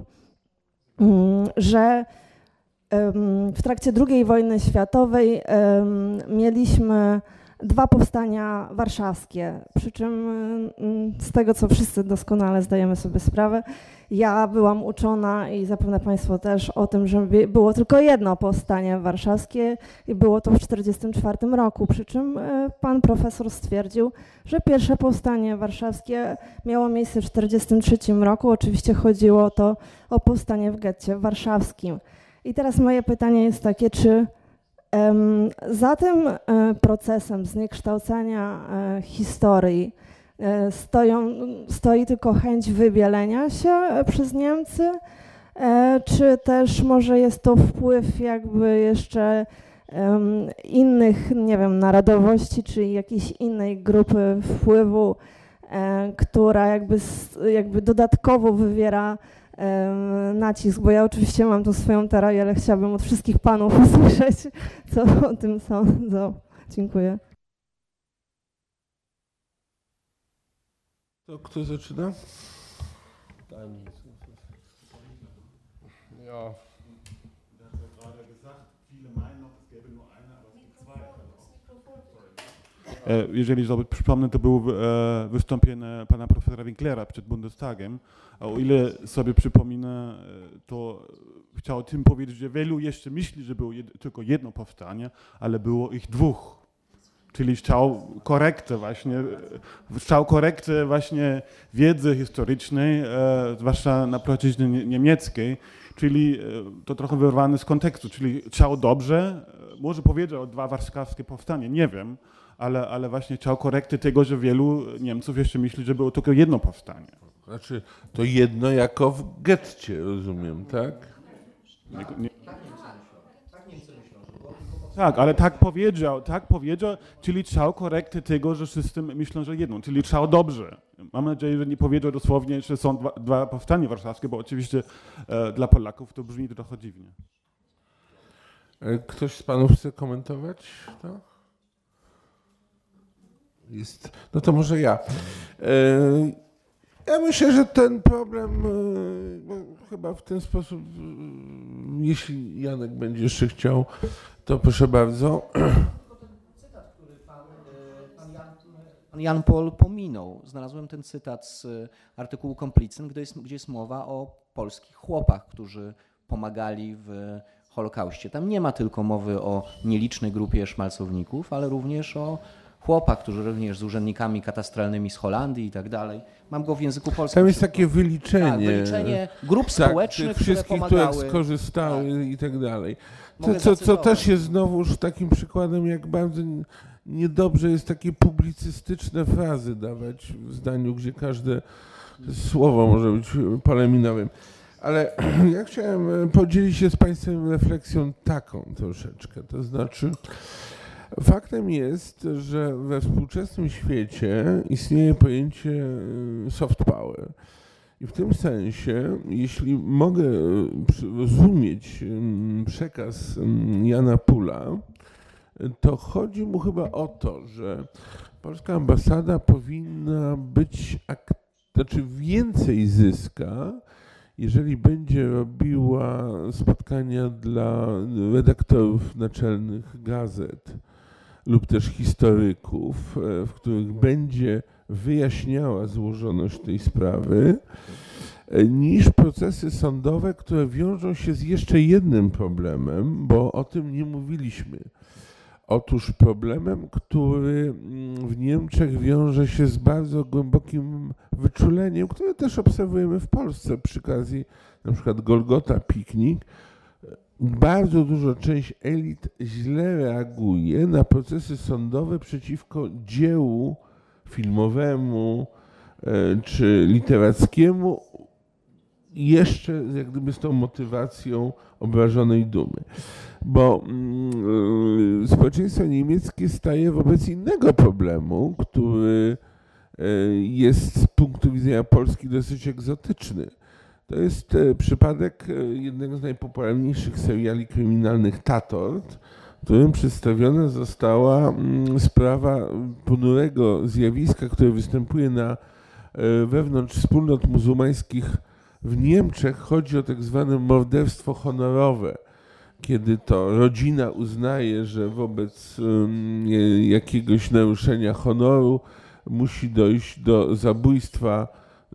że w trakcie II wojny światowej mieliśmy 2 powstania warszawskie, przy czym z tego, co wszyscy doskonale zdajemy sobie sprawę, ja byłam uczona i zapewne państwo też o tym, że było tylko jedno powstanie warszawskie i było to w 1944 roku, przy czym pan profesor stwierdził, że pierwsze powstanie warszawskie miało miejsce w 1943 roku, oczywiście chodziło to o powstanie w getcie warszawskim. I teraz moje pytanie jest takie, czy za tym procesem zniekształcania historii stoi tylko chęć wybielenia się przez Niemcy, czy też może jest to wpływ jakby jeszcze innych, nie wiem, narodowości, czy jakiejś innej grupy wpływu, która jakby dodatkowo wywiera nacisk, bo ja oczywiście mam tu swoją teorię, ale chciałabym od wszystkich panów usłyszeć, co o tym sądzą. Dziękuję. To kto zaczyna? Ja. Jeżeli sobie przypomnę, to było wystąpienie pana profesora Winklera przed Bundestagiem. A o ile sobie przypomina, to chciał tym powiedzieć, że wielu jeszcze myśli, że było tylko jedno powstanie, ale było ich 2. Czyli chciał korektę właśnie wiedzy historycznej, zwłaszcza na płaszczyźnie niemieckiej, czyli to trochę wyrwane z kontekstu, czyli chciał dobrze, może powiedział 2 warszawskie powstania, nie wiem, ale właśnie chciał korekty tego, że wielu Niemców jeszcze myśli, że było tylko jedno powstanie. Znaczy, to jedno jako w getcie, rozumiem, tak? Tak Niemcy myślą, że było tylko Tak, ale tak powiedział, czyli chciał korekty tego, że wszyscy myślą, że jedną, czyli chciał dobrze. Mam nadzieję, że nie powiedział dosłownie, że są dwa powstania warszawskie, bo oczywiście dla Polaków to brzmi trochę dziwnie. Ktoś z panów chce komentować to? No to może ja. Ja myślę, że ten problem chyba w ten sposób, jeśli Janek będzie jeszcze chciał, to proszę bardzo. Cytat, który pan Jan Paul pominął. Znalazłem ten cytat z artykułu Komplicyn, gdzie jest mowa o polskich chłopach, którzy pomagali w Holokauście. Tam nie ma tylko mowy o nielicznej grupie szmalcowników, ale również o chłopach, którzy również z urzędnikami katastralnymi z Holandii i tak dalej. Mam go w języku polskim. Tam jest takie wyliczenie. Tak, wyliczenie grup społecznych, które pomagały. Które skorzystały i tak dalej. Co też jest znowuż takim przykładem, jak bardzo niedobrze jest takie publicystyczne frazy dawać w zdaniu, gdzie każde słowo może być poleminowym. Ale ja chciałem podzielić się z państwem refleksją taką troszeczkę. To znaczy, faktem jest, że we współczesnym świecie istnieje pojęcie soft power. I w tym sensie, jeśli mogę rozumieć przekaz Jana Pula, to chodzi mu chyba o to, że polska ambasada powinna być, więcej zyska, jeżeli będzie robiła spotkania dla redaktorów naczelnych gazet lub też historyków, w których będzie wyjaśniała złożoność tej sprawy, niż procesy sądowe, które wiążą się z jeszcze jednym problemem, bo o tym nie mówiliśmy. Otóż problemem, który w Niemczech wiąże się z bardzo głębokim wyczuleniem, które też obserwujemy w Polsce przy okazji na przykład Golgota Piknik. Bardzo duża część elit źle reaguje na procesy sądowe przeciwko dziełu filmowemu czy literackiemu, jeszcze jak gdyby z tą motywacją obrażonej dumy. Bo społeczeństwo niemieckie staje wobec innego problemu, który jest z punktu widzenia Polski dosyć egzotyczny. To jest przypadek jednego z najpopularniejszych seriali kryminalnych Tatort, w którym przedstawiona została sprawa ponurego zjawiska, które występuje wewnątrz wspólnot muzułmańskich w Niemczech. Chodzi o tak zwane morderstwo honorowe, kiedy to rodzina uznaje, że wobec jakiegoś naruszenia honoru musi dojść do zabójstwa,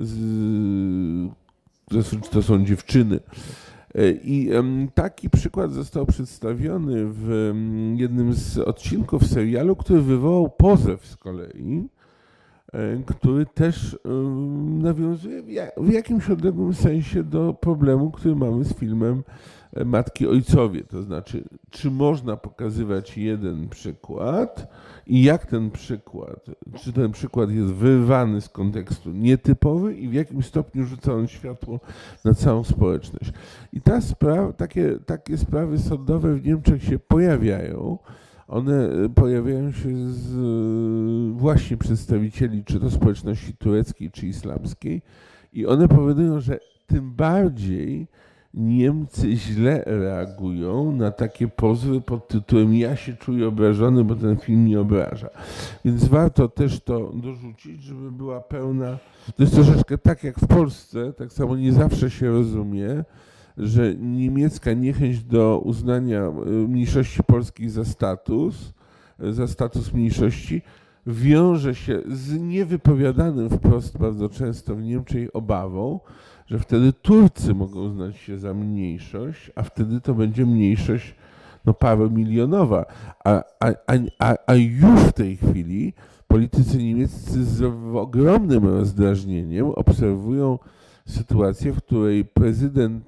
to są dziewczyny. I taki przykład został przedstawiony w jednym z odcinków serialu, który wywołał pozew z kolei, który też nawiązuje w jakimś odległym sensie do problemu, który mamy z filmem Matki Ojcowie. To znaczy, czy można pokazywać jeden przykład i jak ten przykład, czy ten przykład jest wyrwany z kontekstu nietypowy i w jakim stopniu rzuca on światło na całą społeczność. I takie sprawy sądowe w Niemczech się pojawiają. One pojawiają się z właśnie przedstawicieli czy to społeczności tureckiej, czy islamskiej i one powodują, że tym bardziej Niemcy źle reagują na takie pozwy pod tytułem ja się czuję obrażony, bo ten film mnie obraża. Więc warto też to dorzucić, żeby była pełna... To jest troszeczkę tak jak w Polsce, tak samo nie zawsze się rozumie, że niemiecka niechęć do uznania mniejszości polskich za status mniejszości wiąże się z niewypowiadanym wprost bardzo często w Niemczech obawą, że wtedy Turcy mogą uznać się za mniejszość, a wtedy to będzie mniejszość paromilionowa. A już w tej chwili politycy niemieccy z ogromnym rozdrażnieniem obserwują sytuację, w której prezydent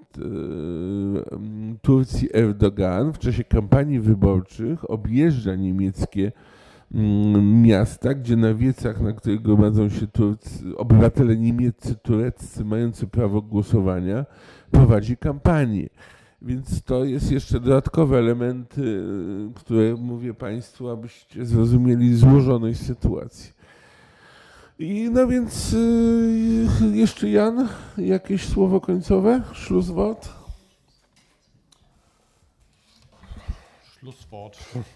Turcji Erdogan w czasie kampanii wyborczych objeżdża niemieckie miasta, gdzie na wiecach, na których gromadzą się obywatele niemieccy, tureccy, mający prawo głosowania, prowadzi kampanię. Więc to jest jeszcze dodatkowy element, które mówię Państwu, abyście zrozumieli złożoność sytuacji. I no więc jeszcze Jan, jakieś słowo końcowe? Schlusswort? Schlusswort.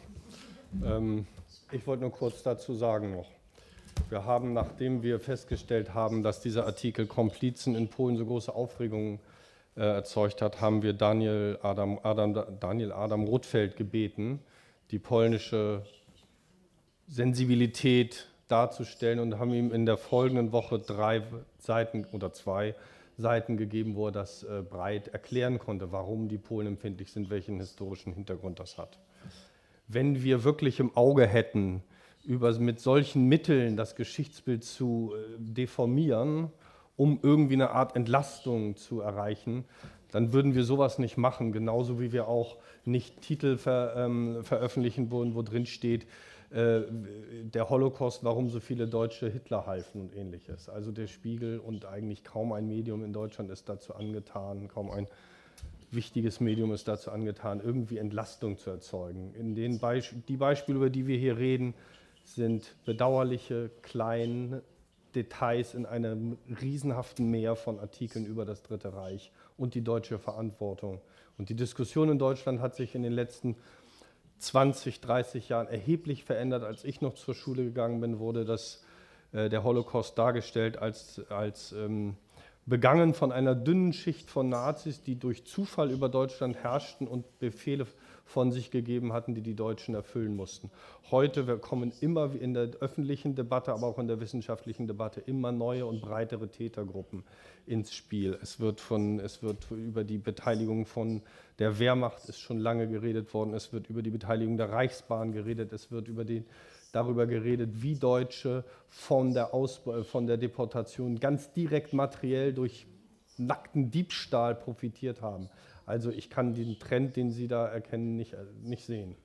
Ich wollte nur kurz dazu sagen noch. Wir haben, nachdem wir festgestellt haben, dass dieser Artikel Komplizen in Polen so große Aufregung erzeugt hat, haben wir Daniel Adam Rothfeld gebeten, die polnische Sensibilität darzustellen und haben ihm in der folgenden Woche 3 Seiten oder 2 Seiten gegeben, wo er das breit erklären konnte, warum die Polen empfindlich sind, welchen historischen Hintergrund das hat. Wenn wir wirklich im Auge hätten, mit solchen Mitteln das Geschichtsbild zu deformieren, um irgendwie eine Art Entlastung zu erreichen, dann würden wir sowas nicht machen, genauso wie wir auch nicht Titel veröffentlichen würden, wo drin steht, der Holocaust, warum so viele Deutsche Hitler halfen und ähnliches. Also der Spiegel und eigentlich kaum ein Medium in Deutschland ist dazu angetan, kaum ein wichtiges Medium ist dazu angetan, irgendwie Entlastung zu erzeugen. Die Beispiele, über die wir hier reden, sind bedauerliche, kleine Details in einem riesenhaften Meer von Artikeln über das Dritte Reich und die deutsche Verantwortung. Und die Diskussion in Deutschland hat sich in den letzten 20, 30 Jahren erheblich verändert. Als ich noch zur Schule gegangen bin, wurde der Holocaust dargestellt als begangen von einer dünnen Schicht von Nazis, die durch Zufall über Deutschland herrschten und Befehle von sich gegeben hatten, die die Deutschen erfüllen mussten. Heute kommen immer in der öffentlichen Debatte, aber auch in der wissenschaftlichen Debatte immer neue und breitere Tätergruppen ins Spiel. Es wird über die Beteiligung von der Wehrmacht ist schon lange geredet worden, es wird über die Beteiligung der Reichsbahn geredet, es wird darüber geredet, wie Deutsche von der Deportation ganz direkt materiell durch nackten Diebstahl profitiert haben. Also ich kann den Trend, den Sie da erkennen, nicht sehen.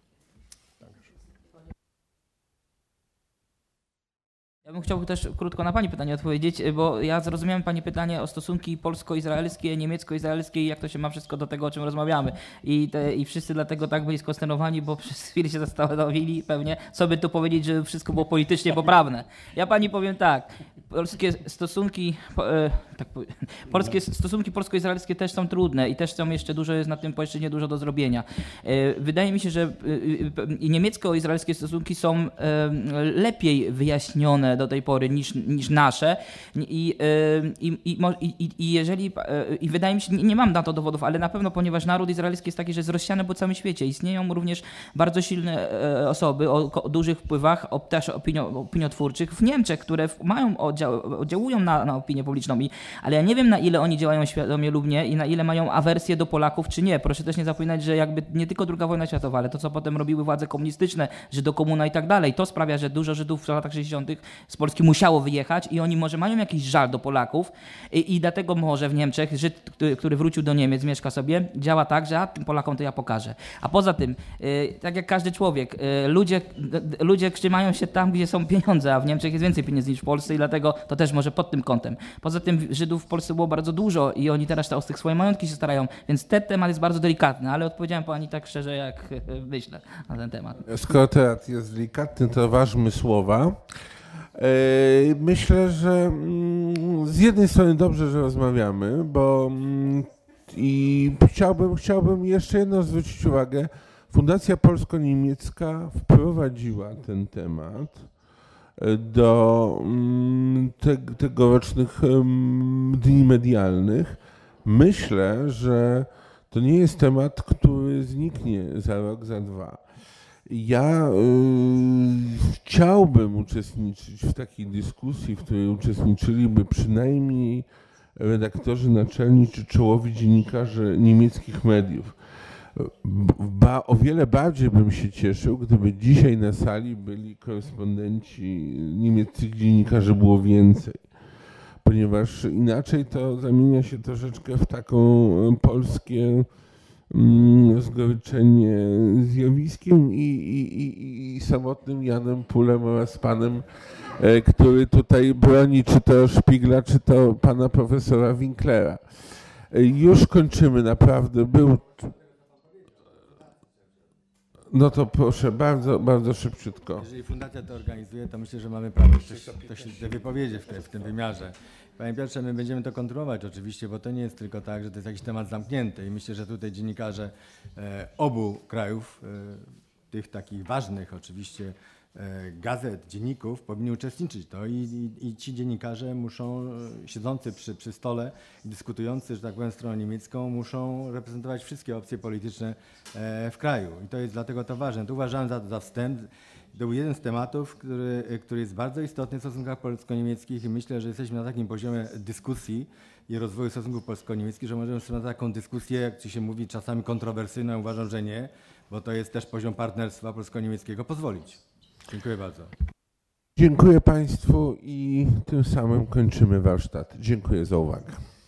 Ja bym chciał też krótko na Pani pytanie odpowiedzieć, bo ja zrozumiałem Pani pytanie o stosunki polsko-izraelskie, niemiecko-izraelskie i jak to się ma wszystko do tego, o czym rozmawiamy. I wszyscy dlatego tak byli skonsternowani, bo przez chwilę się zastanowili pewnie, co by tu powiedzieć, żeby wszystko było politycznie poprawne. Ja Pani powiem tak, polskie stosunki polsko-izraelskie też są trudne i też są jeszcze dużo, jest na tym płaszczyźnie dużo do zrobienia. Wydaje mi się, że niemiecko-izraelskie stosunki są lepiej wyjaśnione do tej pory niż nasze i wydaje mi się, nie mam na to dowodów, ale na pewno, ponieważ naród izraelski jest taki, że jest rozsiany po całym świecie. Istnieją również bardzo silne osoby o dużych wpływach, też opiniotwórczych w Niemczech, które oddziałują na opinię publiczną. Ale ja nie wiem, na ile oni działają świadomie lub nie i na ile mają awersję do Polaków czy nie. Proszę też nie zapominać, że jakby nie tylko II wojna światowa, ale to, co potem robiły władze komunistyczne, Żydokomuna i tak dalej, to sprawia, że dużo Żydów w latach 60. z Polski musiało wyjechać i oni może mają jakiś żal do Polaków i dlatego może w Niemczech Żyd, który wrócił do Niemiec, mieszka sobie, działa tak, że tym Polakom to ja pokażę. A poza tym, tak jak każdy człowiek, ludzie trzymają się tam, gdzie są pieniądze, a w Niemczech jest więcej pieniędzy niż w Polsce i dlatego to też może pod tym kątem. Poza tym Żydów w Polsce było bardzo dużo i oni teraz o tych swoje majątki się starają, więc ten temat jest bardzo delikatny, ale odpowiedziałem Pani tak szczerze, jak myślę na ten temat. Skoro temat jest delikatny, to ważmy słowa. Myślę, że z jednej strony dobrze, że rozmawiamy, bo i chciałbym jeszcze jedno zwrócić uwagę. Fundacja Polsko-Niemiecka wprowadziła ten temat do tegorocznych dni medialnych. Myślę, że to nie jest temat, który zniknie za rok, za dwa. Ja chciałbym uczestniczyć w takiej dyskusji, w której uczestniczyliby przynajmniej redaktorzy naczelni czy czołowi dziennikarze niemieckich mediów. O wiele bardziej bym się cieszył, gdyby dzisiaj na sali byli korespondenci niemieckich dziennikarzy, było więcej. Ponieważ inaczej to zamienia się troszeczkę w taką polskie zgoryczenie zjawiskiem i samotnym Janem Pulem oraz panem, który tutaj broni czy to Szpigla, czy to pana profesora Winklera. Już kończymy, naprawdę. No to proszę, bardzo, bardzo szybciutko. Jeżeli fundacja to organizuje, to myślę, że mamy prawo te wypowiedzi w tym wymiarze. Panie Piotrze, my będziemy to kontynuować oczywiście, bo to nie jest tylko tak, że to jest jakiś temat zamknięty i myślę, że tutaj dziennikarze obu krajów, tych takich ważnych oczywiście gazet, dzienników powinni uczestniczyć w to i ci dziennikarze muszą, siedzący przy stole, dyskutujący, że tak powiem, stroną niemiecką, muszą reprezentować wszystkie opcje polityczne w kraju. I to jest dlatego to ważne. To uważam za wstęp. To był jeden z tematów, który jest bardzo istotny w stosunkach polsko-niemieckich i myślę, że jesteśmy na takim poziomie dyskusji i rozwoju stosunków polsko-niemieckich, że możemy sobie na taką dyskusję, jak ci się mówi, czasami kontrowersyjną, uważam, że nie, bo to jest też poziom partnerstwa polsko-niemieckiego, pozwolić. Dziękuję bardzo. Dziękuję Państwu i tym samym kończymy warsztat. Dziękuję za uwagę.